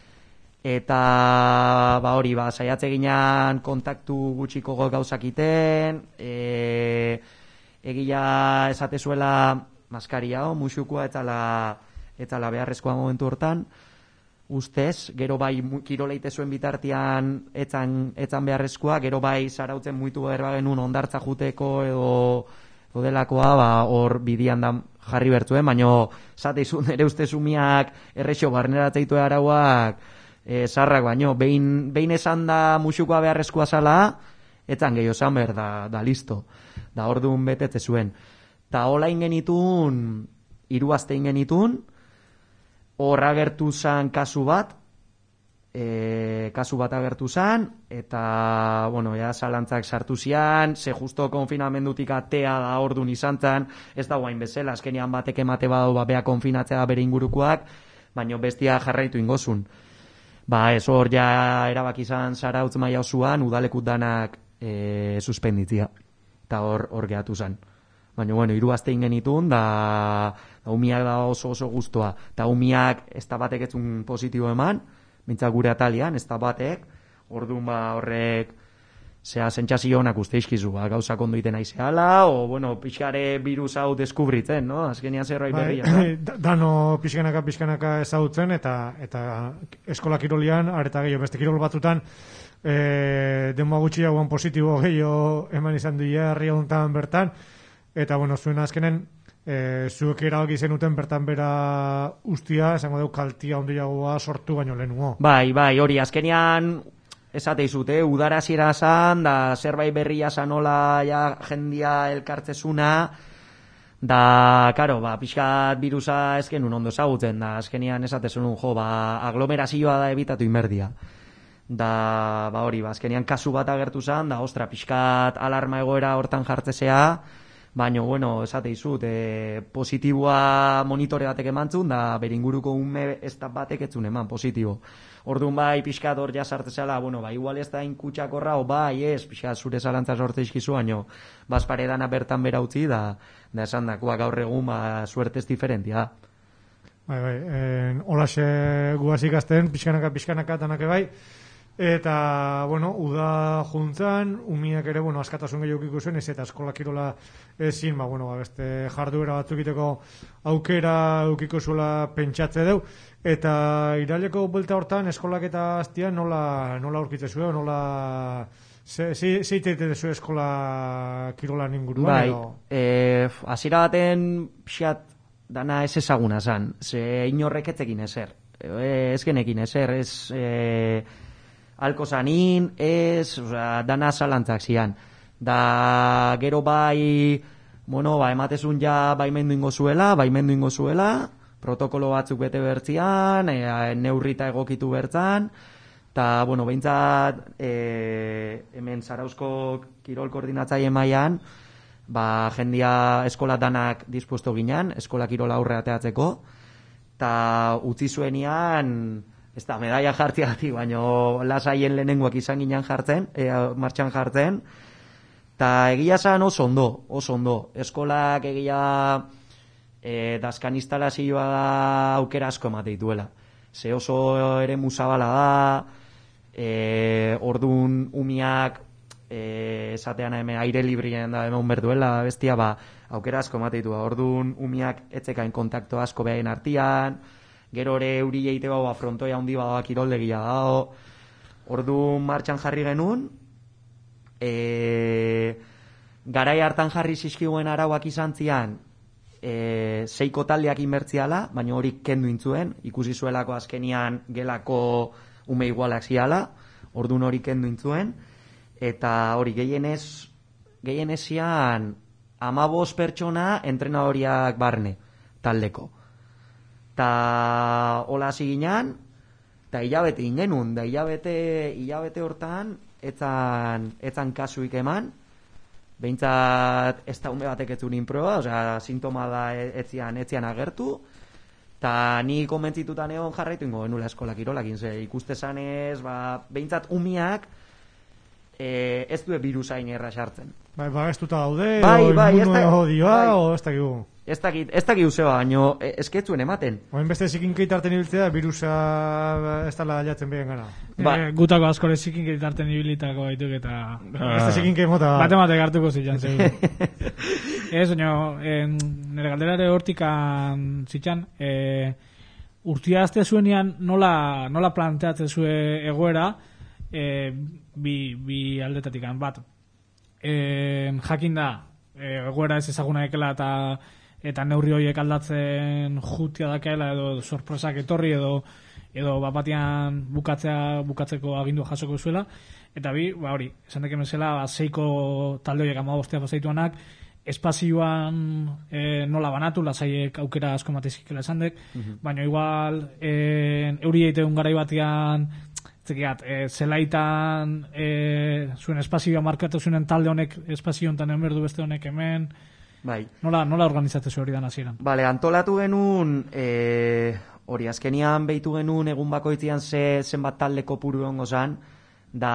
Eta ba hori, ba, saiatze ginean kontaktu gutxiko gauzak iten, e, egia esate zuela maskaria o, musukua etzala, etzala beharrezkoa momentu hortan, ustez, gero bai kiroleite zuen bitartian etzan, etzan beharrezkoa, gero bai zarautzen muitu berba genuen ondartza juteko edo, edo delakoa, ba, hor bidian da jarri bertzuen, baino zateizun ere ustez umiak errexo barneratzeitu arauak, E, zarrak baino, behin, behin esan da musukoa beharrezkoa zala, etzan gehiago zan behar da, da listo. Da orduan betetze zuen. Ta hola ingenitun, hiru aste ingenitun, hor agertu zan kasu bat, e, kasu bat agertu zan, eta, bueno, ja, zalantzak sartu zian, ze justo konfinamendutik atea da orduan izan zan, ez da guain bezala, azkenian batek emate badu, ba, bea konfinatzea bere ingurukoak, baino bestia jarraitu ingozun. Ba, ez hor ja erabaki izan zarautz maila osuan, udalekut danak e, suspenditzia. Eta hor, hor gehatu zen. Baina, bueno, hiru aste ingenitun, da, da umiak da oso oso guztua. Eta umiak ez da batek etzun positibo eman, mintzak gure atalian, ez da batek, orduan ba horrek, zea sentsazio honak uste izkizu, ba, gauzak ondo iten aizeala, o, bueno, pixkare virus hau deskubritzen, no? Azkenian zerbait berria. Bai, dano pixkanaka, pixkanaka ezagutzen, eta eta eskola kirolian, areta gehiago, beste kirol batzutan, e, denboa gutxi hauan positibo gehiago eman izan dira herri honetan bertan, eta, bueno, zuen azkenen, e, zuek erabaki zenuten bertan bera ustia, esango dugu kaltia ondiagoa sortu baino lehenuo. Bai, bai, hori, azkenian, esate izute, eh? Udara zira zan, da zerbait berria zanola ja jendia elkartzezuna, da, karo, ba, pixkat virusa ezkenun ondo ezagutzen, da, azkenian esatezunun, jo, ba, aglomerazioa da ebitatu inberdia. Da, ba, hori, ba, azkenian kasu bat agertu zan, da, ostra, pixkat alarma egoera hortan jartzezea, baina, bueno, esate izut, e, positiboa monitore batek emantzun, da, beringuruko ume ez da batek etzun eman, positibo. Orduan bai, pixkat hor jasartzezala, bueno, ba, igual ez da inkutsakorra, o bai, ez, pixkat zure zalantza sorte izkizu, baino, bazparedana bertan bera utzi, da, da esan dakoa gaur egun, ba, suertez diferentia. Bai, bai, en, holaxe guaz ikasten, pixkanaka, pixkanaka, tanake bai, eta, bueno, uda juntzan, umiak ere, bueno, askatasun gehiago ikusen, ez eta eskola kirola ezin, ba, bueno, ba, beste jarduera batzukiteko aukera eukiko zuela pentsatze deu, eta iraileko buelta hortan eskolak eta aztian nola, nola aurkitze zuen, nola zeiteite dezu eskola kirolan inguruan? Bai, edo? e, azira baten pixat dana ez ezaguna zan, ze inorrek etzekin ezer, e, ez genekin ezer, ez... E, alko zanin, ez, oza, dana zalantzak zian. Da, gero bai, bueno, ba, ematezun ja baimendu ingo zuela, baimendu ingo zuela, protokolo batzuk bete bertzian, e, neurrita egokitu bertzan, eta, bueno, behintzat, e, hemen Zarauzko kirol koordinatzaile mailan, ba, jendia eskola danak dispuesto ginen, eskola kirola aurre ateatzeko, eta utzi zuenian, ez da, medaia jartziagatik, baino lasaien lehenengoak izan ginen jartzen, e, martxan jartzen, eta egia zan oso ondo, oso ondo. Eskolak egia e, daskan instalazioa da aukera asko emate dituela. ze oso ere musabala da, e, ordun umiak e, esatean hemen aire librien da hemen berduela bestia, ba, aukera asko mateitu, ba, ordun umiak etzekain kontakto asko behaien artian, gero ere euri eite bau, ba, frontoia handi bada kiroldegia dago, ordun martxan jarri genuen, e, garai hartan jarri zizkiguen arauak izan zian, e, seiko taldeak inbertziala, baina hori kendu intzuen, ikusi zuelako azkenian gelako ume igualak ziala, ordun hori kendu intzuen, eta hori gehienez, gehienez zian amabos pertsona entrenadoriak barne, taldeko. Ta hola hasi ginean, eta hilabete ingenun, da hilabete, hilabete hortan, etzan, etzan kasuik eman, behintzat ez da ume batek etzunin proba, osea, sintoma da etzian, etzian agertu, eta ni konbentzitutan egon jarraitu ingo genula eskola kirolakin, ze ikuste zanez, ba, behintzat umiak e, ez du birusain erra sartzen. Bai, bagestuta daude, bai, o bai, inmuno odioa, bai. o ez dakigu. Ez dakit, ez dakit zeba, baino esketzuen ematen. Oen beste zikinkeit arten ibiltzea, virusa ez dala aldatzen behen gana. Ba. E, gutako askore zikinkeit arten ibilitako baituk eta... Beste zikinkei mota... Matematek hartuko zitzan, seguro. Ez, baina, nire galderare hortikan zitzan, e, urtia azte zuenian nola, nola planteatzen zue egoera, e, bi, bi aldetatik bat. E, jakin da, e, egoera ez ezaguna ekela eta eta neurri horiek aldatzen jutia dakeela edo sorpresak etorri edo edo bapatian bukatzea bukatzeko agindua jasoko zuela, eta bi, ba hori, esan deke mesela, ba, seiko talde horiek amabostea pasaituanak, espazioan e, nola banatu, lasaiek aukera asko matezikela esan dek, uh-huh. Baina igual e, euri eiteun garai batian zekiat, e, zelaitan e, zuen espazioa markatu zuen talde honek espazio honetan enberdu beste honek hemen. Bai. Nola, nola organizatze hori dan hasieran? Bale, antolatu genuen, e, hori azkenian behitu genuen egun bakoitzian ze, zenbat talde kopuru ongo zan, da,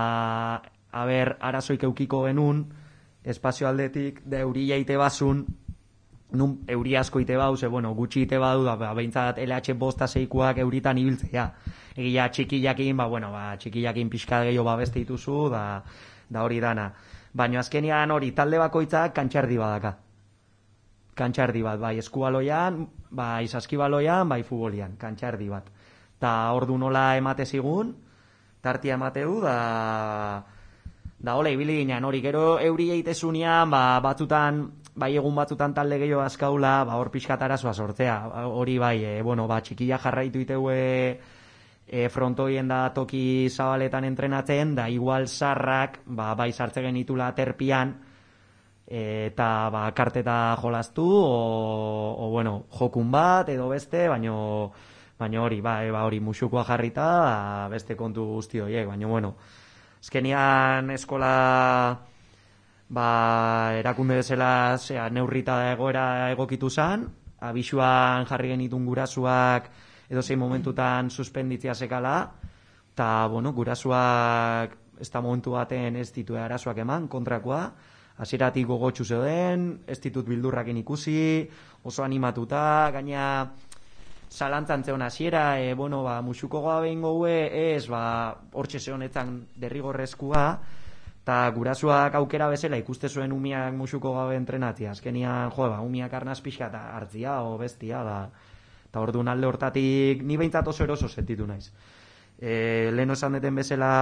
a ber, arazoik eukiko genuen, espazio aldetik, da euri jaite bazun, nun euri asko ite bau, ze, bueno, gutxi ite badu, da, behintzat L H bosta zeikuak euritan ibiltzea. Egia txikillakin, ba, bueno, ba, txikillakin pixka gehiago babeste dituzu, da, da hori dana. Baina azkenian hori talde bakoitzak kantxardi badaka. Kantxardi bat, bai eskubaloian, bai saskibaloian, bai futbolian, kantxardi bat. Ta ordu nola emate zigun, tartia emateu, da, da hola ibili ginen, hori gero euri eitezunean, ba, batzutan, bai egun batzutan talde gehiago azkaula, ba, hor pixkat arazoa sortzea. Hori bai, e, bueno, ba, txikilla jarraitu iteue, E, frontoien da toki zabaletan entrenatzen, da igual sarrak, ba, bai sartze genitula terpian, e, eta ba, karteta jolastu, o, o bueno, jokun bat, edo beste, baino, baino hori, ba, e, ba, hori musukoa jarrita, ba, beste kontu guzti horiek, baino, bueno, azkenian eskola, ba, erakunde bezala, zera, neurrita egoera egokitu zan, abisuan jarri genitun gurasuak, edo zein momentutan suspenditzia sekala, eta, bueno, gurasuak ez da momentu baten ez ditu arazoak eman, kontrakoa, hasieratik gogotxu zeuden, ez ditut bildurrakin ikusi, oso animatuta, gaina zalantzan zeon hasiera, e, bueno, ba, musuko goa behin goue, ez, ba, hortxe zehonetan derrigorrezkoa, eta gurasuak aukera bezala ikuste zuen umiak musuko gabe entrenatzia, azkenian, jo, ba, umiak arnaz pixka eta hartzia, o bestia, da, eta orduan alde hortatik ni behintzat oso eroso sentitu naiz. E, lehen esan deten bezala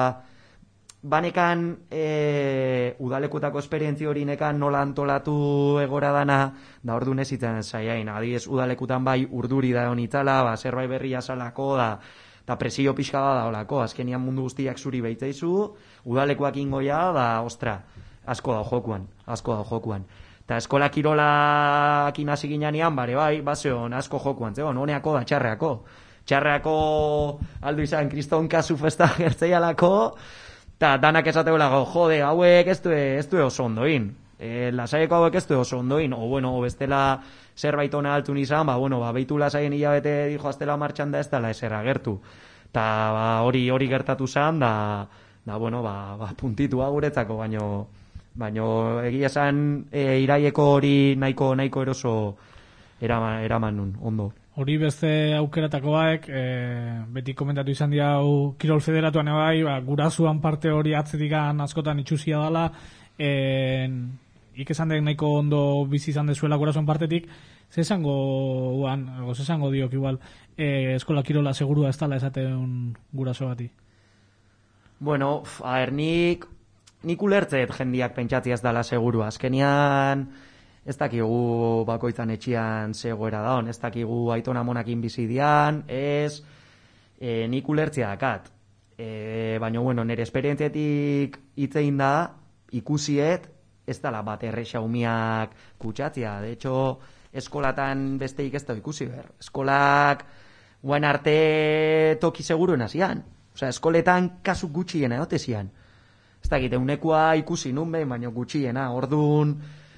banekan e, udalekutako esperientzi hori nekan nola antolatu egora dana, da orduan ez itzen zaiain. Adibidez, udalekutan bai urduri da honitzala, ba, zerbait berria salako, da, eta presio pixka da olako, azkenian mundu guztiak zuri behitzaizu, udalekuak ingoia, da, ostra, asko da jokuan, asko da jokuan. Eta eskola kirolakin hasi ginean, bare bai, bazeon asko jokuan, zegoen, honeako da txarreako. Txarreako aldu izan kriston kasu festa gertzeialako, eta danak esateolago, jode, hauek ez du, ez du oso ondoin. E, lasaieko hauek ez du oso ondoin, o bueno, o bestela zerbait hona altun izan, ba, bueno, ba, beitu lasaien hilabete dijo aztela martxan da ez dela eser agertu. Eta ba, hori hori gertatu zan, da, da bueno, ba, ba, puntitua guretzako, baino... Baina egia esan e, iraieko hori nahiko nahiko eroso eraman, eraman nun, ondo. hori beste aukeratako baek, e, beti komentatu izan dira hau Kirol Federatuan bai, ba, gurasoan parte hori atzetikan askotan itxusia dela, e, ik esan dek nahiko ondo bizi izan dezuela gurasoan partetik, ze esango uan, o ze esango diok igual, e, eskola kirola segurua ez dela esaten guraso bati? Bueno, a ber, nik, nik ulertzet jendiak pentsatzia ez dela segurua. Azkenian, ez dakigu bakoitzan etxian zegoera daun, ez dakigu aitona monakin bizidian, ez, e, nik ulertzea dakat. E, baina, bueno, nire esperientziatik hitzein da, ikusiet, ez dela bat erresa umiak kutsatzia. De hecho, eskolatan besteik ez da ikusi behar. Eskolak, guain arte toki seguruen hasian. Osea, eskoletan kasu gutxiena egotezian. Ez dakit, eunekoa ikusi nun behin, baina gutxiena. Orduan,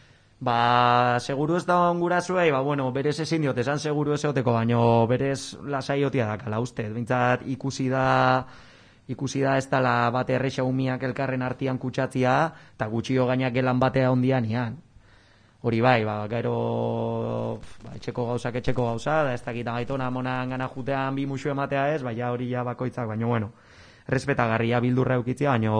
ba, seguru ez da gurasoei, ba, bueno, berez ezin diot, esan seguru ez egoteko, baina berez lasaiotia dakala uste. Bintzat, ikusi da, ikusi da ez dala bate erresa umiak elkarren artian kutsatzia, eta gutxio gainak gelan batea ondian ian. Hori bai, ba, gero ba, etxeko gauzak etxeko gauza, da ez dakit gaitona monan gana jutean bi musu ematea ez, baina hori ja bakoitzak, baina bueno, respetagarria bildurra eukitzia, baina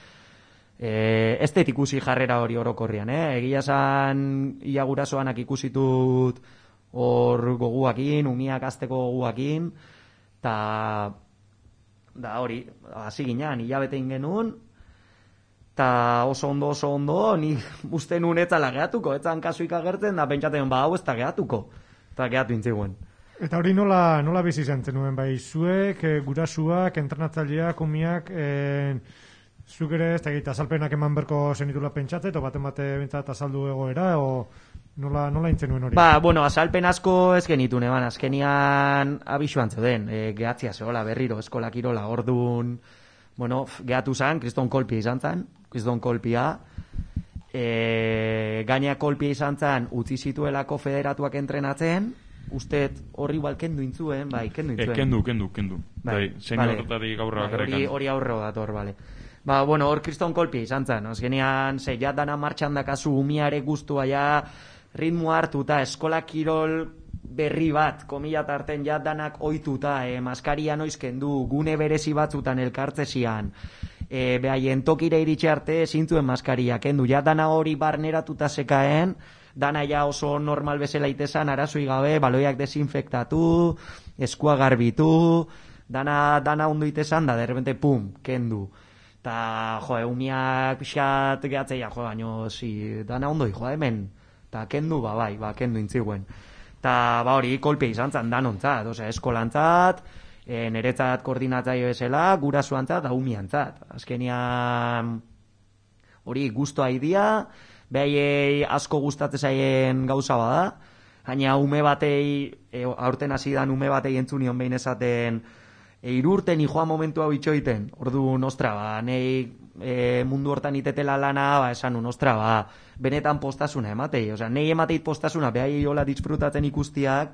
e, ez dut ikusi jarrera hori orokorrian, eh? Egia esan ia gurasoanak ikusitut hor goguakin, umiak azteko goguakin, eta da hori, hasi ginean, hilabete ingenun, eta oso ondo, oso ondo, ni uste nun etzala gehatuko, etzan kasuik agertzen, da pentsatzen, ba, hau ez da gehatuko, eta gehatu intziguen. Eta hori nola, nola bizi izan zenuen, bai, zuek, e, gurasuak, entrenatzaileak, umiak, e, zuk ere, ez da egita, azalpenak eman berko zenitula pentsatze, eta baten bate bintzat azaldu egoera, o nola, nola intzenuen hori? Ba, bueno, azalpen asko ez genitun, eban, azkenian abisuan zeuden, e, gehatzia zehola berriro, eskola kirola, ordun, bueno, gehatu zan, kriston kolpia izan zan, kriston kolpia, e, gaina kolpia izan zan, utzi zituelako federatuak entrenatzen, usted horri igual kendu intzuen, bai, kendu intzuen. E, kendu, kendu, kendu. Bai, zein vale. horretatik aurra bai, hori, hori aurro dator, bale. Ba, bueno, hor kriston kolpia izan zan, azkenean, ze, ja dana martxan dakazu umiare guztua, ja, ritmo hartuta, eskola kirol berri bat, komila tarten ja danak oituta, eh, maskaria noiz kendu, gune berezi batzutan elkartzezian, eh, behaien tokire iritxe arte zintzuen maskaria kendu, ja dana hori barneratuta zekaen, dana ja oso normal bezala itezan, arazoi gabe, baloiak desinfektatu, eskua garbitu, dana, dana ondo itezan, da derrepente, pum, kendu. Ta, jo, eumiak pixat gehatzeia, jo, baino, si, dana ondo, jo, hemen, ta kendu, ba, bai, ba, kendu intziguen. Ta, ba, hori, kolpia izan zan danontzat, osea, eskolantzat, e, niretzat koordinatzaio bezala, gurasoantzat, da umiantzat. Azkenian, hori, guztua idia, behaiei asko gustatzen zaien gauza bada, baina ume batei, e, aurten hasi dan ume batei entzunion behin esaten, e, irurten joan momentu hau itxoiten, ordu nostra, ba, nei e, mundu hortan itetela lana, ba, esan un, ostra, ba, benetan postasuna ematei, osea, nei emateit postasuna, behai hola disfrutatzen ikustiak,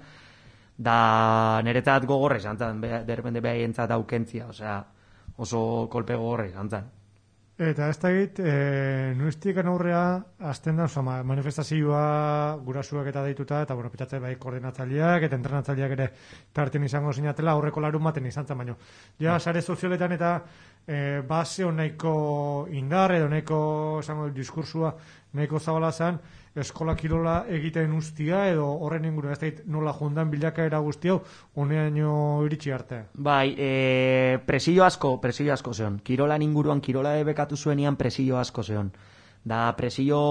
da niretzat gogorre izan zan, derrepende behai entzat aukentzia, osea, oso kolpe gogorre izan zan. Eta ez da egit, e, nuiztikan aurrea, azten da, oza, manifestazioa gurasuak eta deituta, eta, bueno, pitatze bai koordinatzaileak, eta entrenatzaileak ere tartien izango zinatela, aurreko larun baten izan zen, baino. Ja, sare sozialetan eta e, base nahiko indar, edo nahiko, esango, diskursua nahiko zabala zen, eskola kirola egiten ustia, edo horren inguru, ez da egit, nola jondan bilakaera guzti hau, honeaino iritsi arte. Bai, e, presillo asko, presillo asko zeon. Kirolan inguruan, kirola ebekatu zuenian presillo asko zeon. Da, presillo,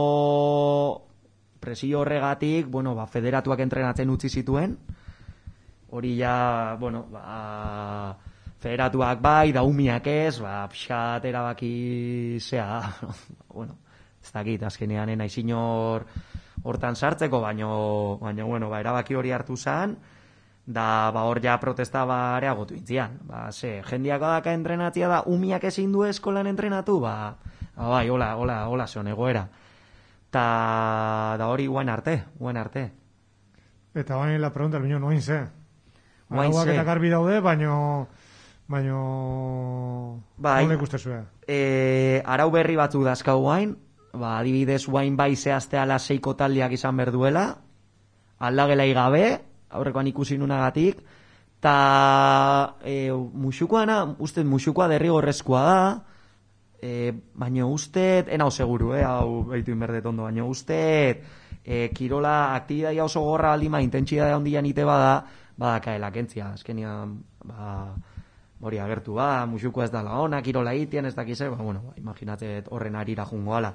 presillo horregatik, bueno, ba, federatuak entrenatzen utzi zituen, hori ja, bueno, ba, federatuak bai, da umiak ez, ba, pixat erabaki zea, bueno, ez dakit, azkenean nahi zinor hortan sartzeko, baino, baino, bueno, ba, erabaki hori hartu zan, da, ba, hor ja protesta ba areagotu intzian. Ba, ze, jendiak badaka entrenatzia da, umiak ezin du eskolan entrenatu, ba, ba bai, hola, hola, hola, zeon egoera. Ta, da hori guen arte, guen arte. Eta baina la pregunta, el noin ze. Guain Arauak ze. eta garbi daude, baino, baino, bai, nola ikustezue? E, arau berri batzu dazkau guain, ba, adibidez guain bai zehaztea la seiko taldeak izan berduela, aldagelai gabe, aurrekoan ikusi nunagatik, eta e, musukoana, uste musukoa derrigorrezkoa da, e, baina uste, enau seguru, eh, hau behitu inberdet ondo, baina uste, e, kirola aktibidadia oso gorra baldima, intentsidadia handian ite bada, badakaela kentzia, azkenian, ba, hori agertu ba, musuko ez dala ona, kirola itian, ez dakize, ba, bueno, imaginatzet horren arira jungo ala.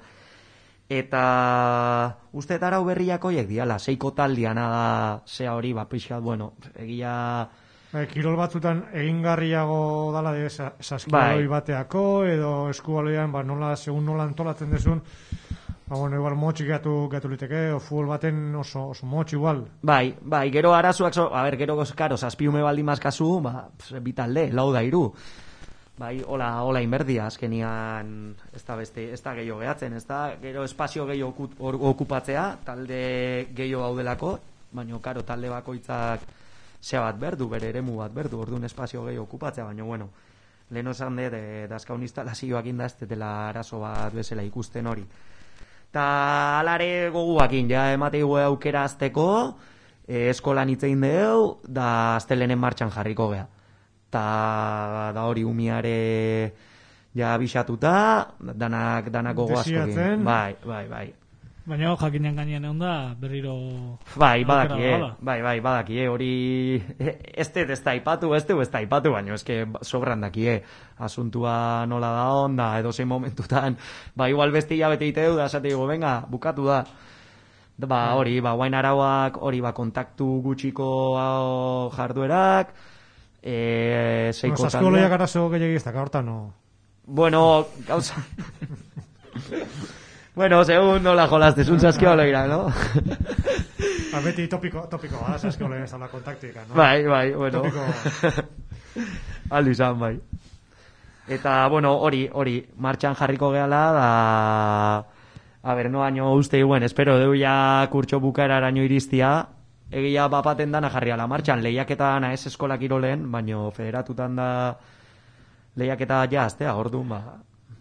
Eta uste eta arau berriak oiek diala, seiko taldiana da, zea hori, ba, pixkat, bueno, egia... Bai, kirol batzutan egingarriago dala de saskiroi bateako, edo eskubaloian, ba, nola, segun nola antolatzen desun, ba, bueno, igual motxik gatu, gatu liteke, o futbol baten oso, oso motx igual. Bai, bai, gero arazuak, so, a ber, gero, karo, zazpiume baldin mazkazu, ba, bitalde, lau da iru. Bai, hola, hola inberdia, azkenian, ez da beste, ez da gehiago gehatzen, ez da, gero espazio gehiago okupatzea, talde gehiago haudelako, baina, karo, talde bakoitzak zea bat berdu, bere eremu bat berdu, orduan espazio gehiago okupatzea, baina, bueno, lehen osan de, de dazkaun instalazioak indaztetela arazo bat bezala ikusten hori. Ta alare goguakin, ja, emateigu aukera azteko, e, eskolan hitzein deu, da astelenen martxan jarriko gea. Ta da hori umiare ja bisatuta, danak, danak gogo askokin. Bai, bai, bai. Baina jakinen gainean egon da, berriro... Bai, badaki, eh? bai, bai, badaki, eh? hori... Ez dut ez da ipatu, ez dut ez da ipatu, baina ez que sobran daki, eh? Asuntua nola da onda, edo zein momentutan, ba, igual besti jabete iteu, da, esate digo, venga, bukatu da. Ba, hori, ba, guain arauak, hori, ba, kontaktu gutxiko jarduerak, eh, seiko taldeak. Zaskoloiak arazo gehiagi ez da, hortan, no? Bueno, gauza... Bueno, según nola jolaztes, un saskibaloira, ¿no? Ba, beti topiko, topiko, ba, saskibaloira ez da kontaktika, no? Bai, bai, bueno. Topiko... Aldu izan, bai. Eta, bueno, hori, hori, martxan jarriko gehala, da... A ber, no baino uste iguen, espero, deu ja kurtxo bukaera araño iristia, egia bapaten dana jarri ala martxan, lehiaketa dana ez eskolak irolen, baino federatutan da lehiaketa ja aztea, orduan, ba...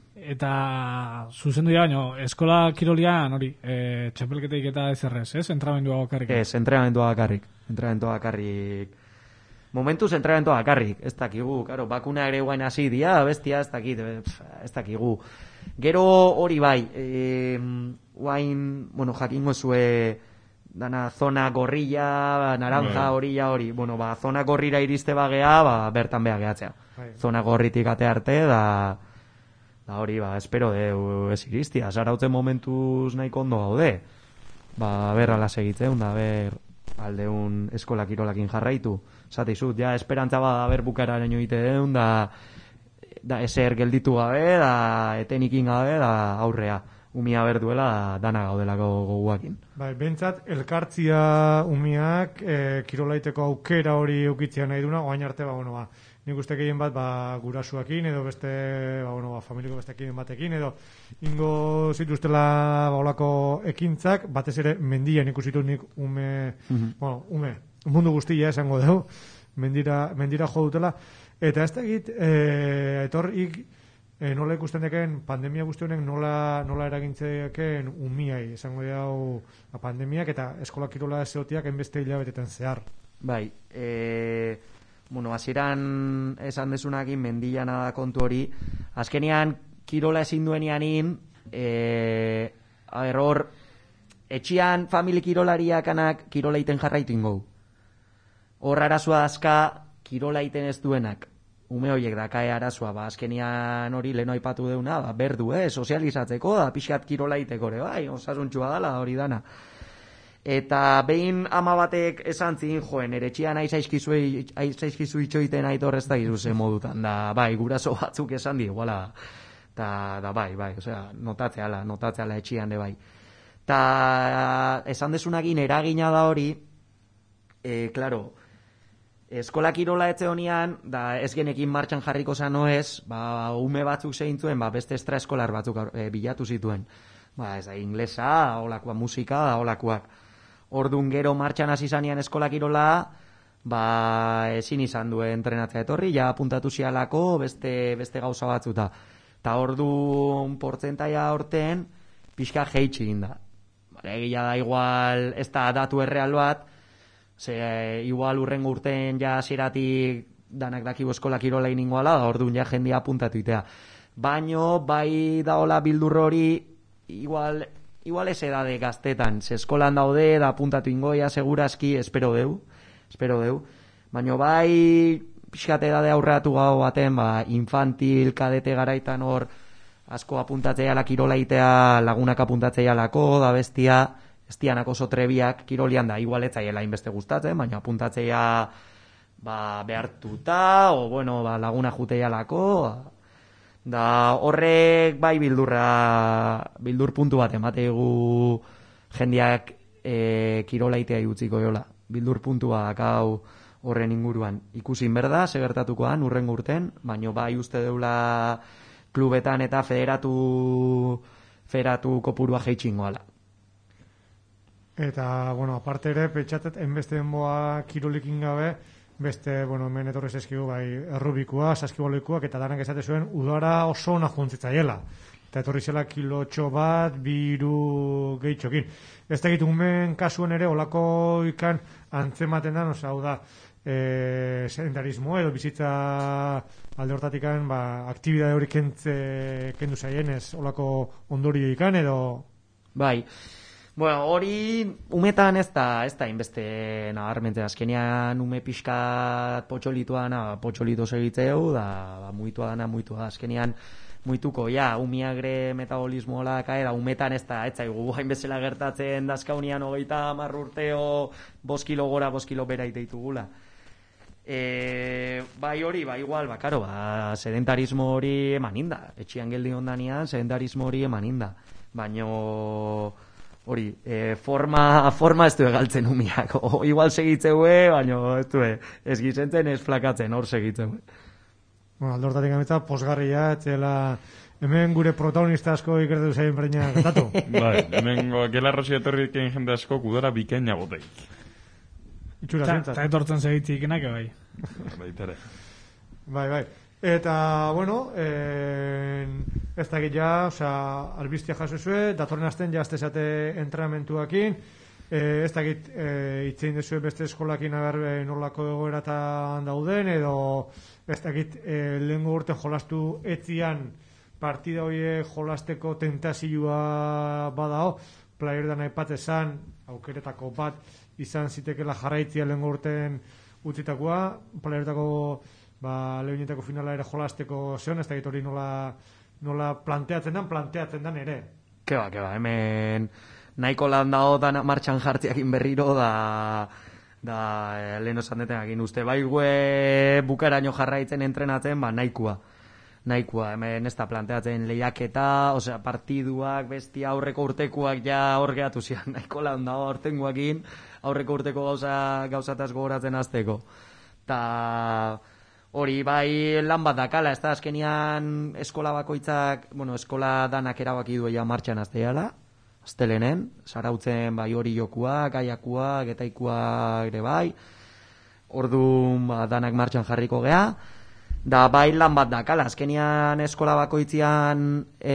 Eta zuzendu ja, baino, eskola kirolian, hori, e, txapelketeik eta ez errez, ez? Entrenamendua bakarrik. Ez, entrenamendua bakarrik. Entrenamendua bakarrik. Momentuz entrenamendua bakarrik. Ez dakigu, karo, bakuna ere guain hasi dia, bestia, ez dakit, ez dakigu. Gero hori bai, e, guain, bueno, jakingo zue, dana zona gorrilla, naranja, horilla, hori. Bueno, ba, zona gorrira iriste bagea, ba, bertan beha gehatzea. Zona gorritik ate arte, da... Da hori, ba, espero deu ez iristia. Zarautzen momentuz nahiko ondo gaude. Ba, ber ala segitzen, da ber aldeun eskola kirolakin jarraitu. Zate izut, ja, esperantza bada ber bukararen joite deun, da, da eser gelditu gabe, da etenikin gabe, da aurrea. Umia berduela, da, dana gaudelako goguakin. Bai, bentsat, elkartzia umiak, e, kirolaiteko aukera hori eukitzea nahi duna, oain arte, ba, bueno, ba, nik uste gehien bat, ba, gurasuakin, edo beste, ba, bueno, ba, familiko bestekin batekin, edo ingo zituztela, ba, olako ekintzak, batez ere mendian ikusitu nik ume, mm-hmm. bueno, ume, mundu guztia esango dugu, mendira, mendira jo dutela, eta ez da egit, e, etorrik, e, nola ikusten deken, pandemia guzti honek nola, nola eragintzeken umiai, esango dugu, pandemiak eta eskola kirola zeotiak enbeste hilabetetan zehar. Bai, eee... Bueno, hasieran esan desunakin mendiana da kontu hori. Azkenean, kirola ezin duenianin, e, a ber, hor, etxian famili kirolariakanak kirola iten jarraitu ingo. Hor arazua azka kirola iten ez duenak. Ume horiek dakae arazua, ba, azkenean hori leno aipatu deuna, ba, berdu, eh, sozializatzeko, da, pixkat kirola iteko, bai, osasuntxua dala, hori dana. Eta behin ama batek esan zin, joen, ere txian aizaizkizu itxoiten aitor ez da gizu modutan, da, bai, guraso batzuk esan di, guala, da, da, bai, bai, osea, notatzeala, notatzeala etxian de bai. Ta, esan desunakin eragina da hori, e, klaro, eskola kirola etze honian, da, ez genekin martxan jarriko zano ez, ba, ume batzuk zehintzuen, ba, beste extraeskolar batzuk e, bilatu zituen. Ba, ez da, inglesa, holakoa, musika, da, holakoak. Ordun gero martxan hasi zanean eskola kirola, ba, ezin izan duen entrenatzea etorri, ja apuntatu zialako beste, beste gauza batzuta. Ta ordun portzentaia horten, pixka jeitsi egin da. Vale, egia da igual, ez da datu erreal bat, Ze, e, igual urrengo urten ja hasieratik danak dakigu eskola kirola iningoala, da orduan ja jendia apuntatu itea. Baino, bai daola bildur hori, igual, igual ez edade gaztetan, ze eskolan daude, da apuntatu ingoia, seguraski, espero deu, espero deu. Baino, bai, pixkat edade aurreatu gau baten, ba, infantil, kadete garaitan hor, asko apuntatzea la kirola itea, lagunak apuntatzea lako, da bestia, ez dianak oso trebiak kirolian da, igual etzaiela inbeste gustatzen, baina apuntatzea ba, behartuta, o bueno, ba, laguna juteia lako, da horrek bai bildurra, bildur puntu bat emategu jendeak e, kirola itea utziko jola. Bildur puntua dakau horren inguruan. Ikusin berda, segertatukoan, urrengo urten, baina bai uste deula klubetan eta federatu, federatu kopurua jeitxingoala. Eta, bueno, aparte ere, petxatet, enbeste denboa kirolikin gabe, beste, bueno, hemen etorri zeskigu, bai, errubikua, saskibolekuak, eta danak esate zuen, udara oso ona juntzitzaiela. Eta etorri zela kilotxo bat, biru gehitxokin. Ez da egitu umen kasuen ere, olako ikan antzematen da, oza, hau da, e, sedentarismo edo bizitza alde hortatikan, ba, aktibidade hori kentze, kendu zaienez, olako ondorio ikan edo... Bai, bueno, hori umetan ez da, ez da inbeste nabarmentzen, azkenean ume pixkat potxolitua dana, potxolito segitzeu, da, ba, muitua dana, muitua, azkenean muituko, ja, umiagre metabolismoa kaera, umetan ez da, ez zaigu, hain bezala gertatzen dazkaunian hogeita hamar urteo, bost kilo gora, bost kilo bera iteitugula. E, bai hori, bai igual, ba, karo, ba, sedentarismo hori eman inda, etxian geldi ondanian, sedentarismo hori eman inda, baino... Hori, e, forma, forma ez du egaltzen umiak. O, igual segitzeue, baina ez du ez gizentzen, ez flakatzen, hor segitzeue. Bueno, aldo hortatik ametza, posgarria, etxela, hemen gure protagonista asko ikertu zain breina gertatu. Bai, hemen gela rosi etorriken jende asko kudara bikaina goteik. Itxura zentzat. Eta etortzen segitzik enake bai. Baitere. Bai, bai. Eta, bueno, eh, ez dakit ja, oza, albiztia jaso zue, datorren asten jaztezate entrenamentuakin, eh, ez dakit eh, itzein dezue beste eskolakin agar eh, nolako egoeratan dauden, edo ez dakit eh, lehengo urten jolastu etzian partida hoie jolasteko tentazioa badao, playerdan aipatezan, aukeretako bat izan zitekela jarraitzia lehengo urten utzitakoa, playeretako ba, lehunetako finala ere jolasteko zeon, ez da hori nola, nola planteatzen dan, planteatzen dan ere. Keba, keba, hemen nahiko lan dago da martxan jartziakin berriro da, da e, lehen osan detenakin uste. Bai gue bukaraino jarraitzen entrenatzen, ba, nahikoa. Nahikoa, hemen ez da planteatzen lehiaketa, osea, partiduak, bestia aurreko urtekoak ja hor gehatu zian, nahiko lan dago aurtengoakin, aurreko urteko gauza, gauzataz gogoratzen azteko. Ta... Hori, bai lan bat dakala, ez da, azkenian eskola bakoitzak, bueno, eskola danak erabaki duela martxan azteala, aztelenen, zarautzen bai hori jokua, gaiakua, getaikua ere bai, orduan ba, danak martxan jarriko gea, da bai lan bat dakala, azkenian eskola bakoitzian e,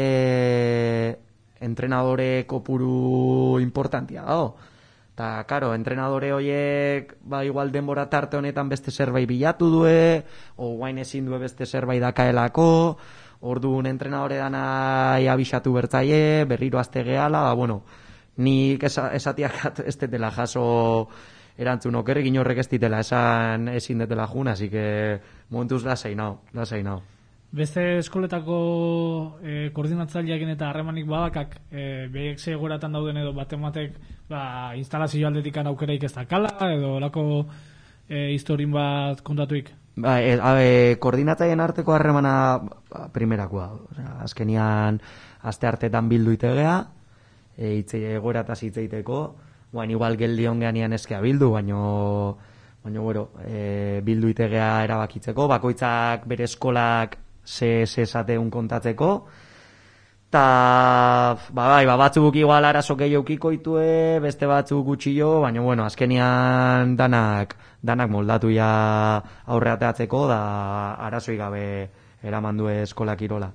entrenadore kopuru importantia dago. Eta, karo, entrenadore horiek, ba, igual denbora tarte honetan beste zerbait bilatu due, o guain ezin due beste zerbait dakaelako, orduan entrenadore dana abisatu bertzaie, berriro azte gehala, ba, bueno, nik esa, esatiak ez detela jaso erantzun okerrik, inorrek ez ditela esan ezin detela jun, así que momentuz lasai nao, lasai nao. Beste eskoletako e, koordinatzaileakin eta harremanik badakak e, behiek seguratan dauden edo batematek ba, instalazio aldetikan aukeraik ez dakala edo lako e, historin bat kontatuik? Ba, e, e, koordinatzaien arteko harremana ba, primerakoa. Osea, azkenian aste hartetan bildu itegea, e, itze egoerataz hitzeiteko, guain igual geldi ongeanian eskea bildu, baino... Baina, bueno, e, bildu itegea erabakitzeko, bakoitzak bere eskolak ze esateun kontatzeko, eta ba, bai, ba, batzuk igual arazo gehiaukiko itue, beste batzuk gutxillo, baina, bueno, azkenian danak, danak moldatu ja aurreateatzeko, da arazoi gabe eraman du eskola kirola.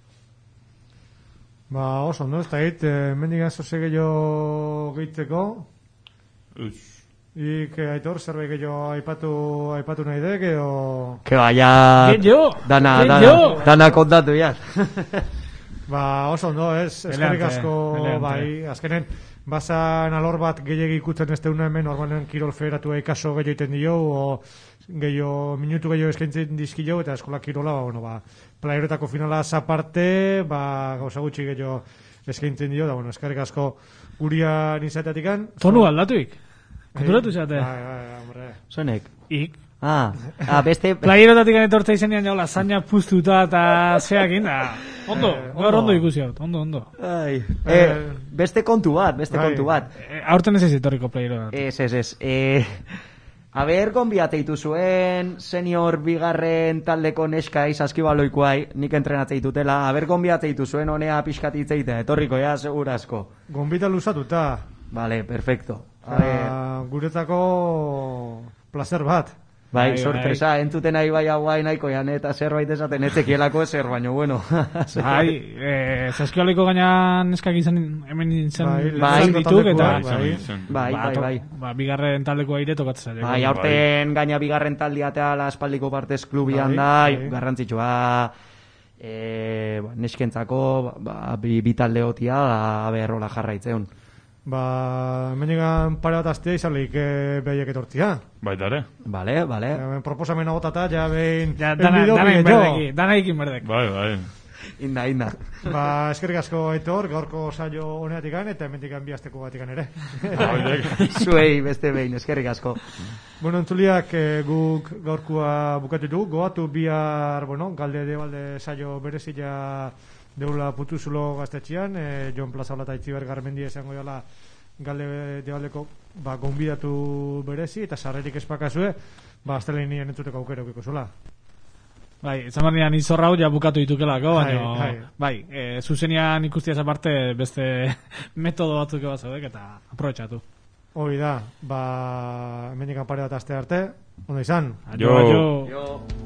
Ba, oso, no, ez da hit, eh, mendigan zoze gehiago gehitzeko? Ux. Ik, Aitor, zerbait gehiago aipatu, aipatu nahi dek, edo... Que vaya... Gehiago! Dana, Gehiago! dana, dana kontatu, ya. Ba, oso ondo, ez, eskerrik asko, bai, azkenen, bazan alor bat gehiagi ikutzen ez deuna hemen, orbanen kirol federatua ikaso gehiago iten dio, o gehiago, minutu gehiago eskaintzen dizkio, eta eskola kirola, ba, bueno, ba, playeretako finala zaparte, ba, gauza gutxi gehiago eskaintzen dio, da, bueno, eskerrik asko gurian izateatikan. Tonu aldatuik. Konturatu zate. Bai, bai, hombre. Zonek? Ik. Ah, ah, beste... Playerotatik etortza izenean jau lasaña puztuta eta zeakin, da. Ondo, Eh, gaur ondo. ondo ikusi hau, ondo, ondo. Ai, eh, beste kontu bat, beste Bai. kontu bat. Eh, aurten ez ez etorriko playero. Ez, ez, ez. Eh, aber, gonbiateitu zuen senior bigarren taldeko neska izazkibaloikoai, nik entrenatzei dutela, aber gonbiateitu zuen honea pixkatitzeita, etorriko, ja, segurazko. Gonbita luzatuta. Vale, perfecto. A Eta ver, guretzako placer bat. bai, bai, sorpresa, entzuten nahi bai hauai nahiko jan, eta zerbait esaten etekielako ezer, baino, bueno. Bai, eh, zaskialiko gainan eskak izan, hemen izan, Bai, bai, izan dituk, eta... bai, Izan, bai. izan. Bai, ba, bai, to- bai. Ba, bigarren taldeko aire tokatzen zaio. Bai, aurten gaina bigarren taldiatea la espaldiko partez klubian Bai, da, bai. garrantzitsua eh, ba, neskentzako ba, bi, bi talde hotia, da, berrola jarraitzeun. Ba, hemen pare bat astea izan lehik behiek etortzia. Baita ere. Vale, vale. Hemen proposamena botata, ja behin... Ja, dana, enbido dana gehiago. inberdeki, dana ikin berdek. Bai, bai. Inda, inda. Ba, eskerrik asko Aitor, gaurko saio honeatikan, eta hemendik bi asteko batikan ere. Horiek. Zuei beste behin, eskerrik asko. Bueno, entzuliak, eh, guk gaurkoa bukatu dugu, goatu bihar, bueno, galde de balde saio berezia deula putuzulo gaztetxian, eh, Jon Plazaola eta Itziber Garmendi esango jola galde de baldeko ba, gonbidatu berezi, eta sarrerik espakazue, ba, astelenien entzuteko aukera ukiko zula. Bai, esan barnean izorra hau ja bukatu ditukelako, baina, Bai, bai, e, zuzenian ikustiaz aparte beste metodo batzuk batzuk eta aprobetxatu. Hoi da, ba, hemendik pare bat aste arte, ondo izan. Aio, aio. Jo.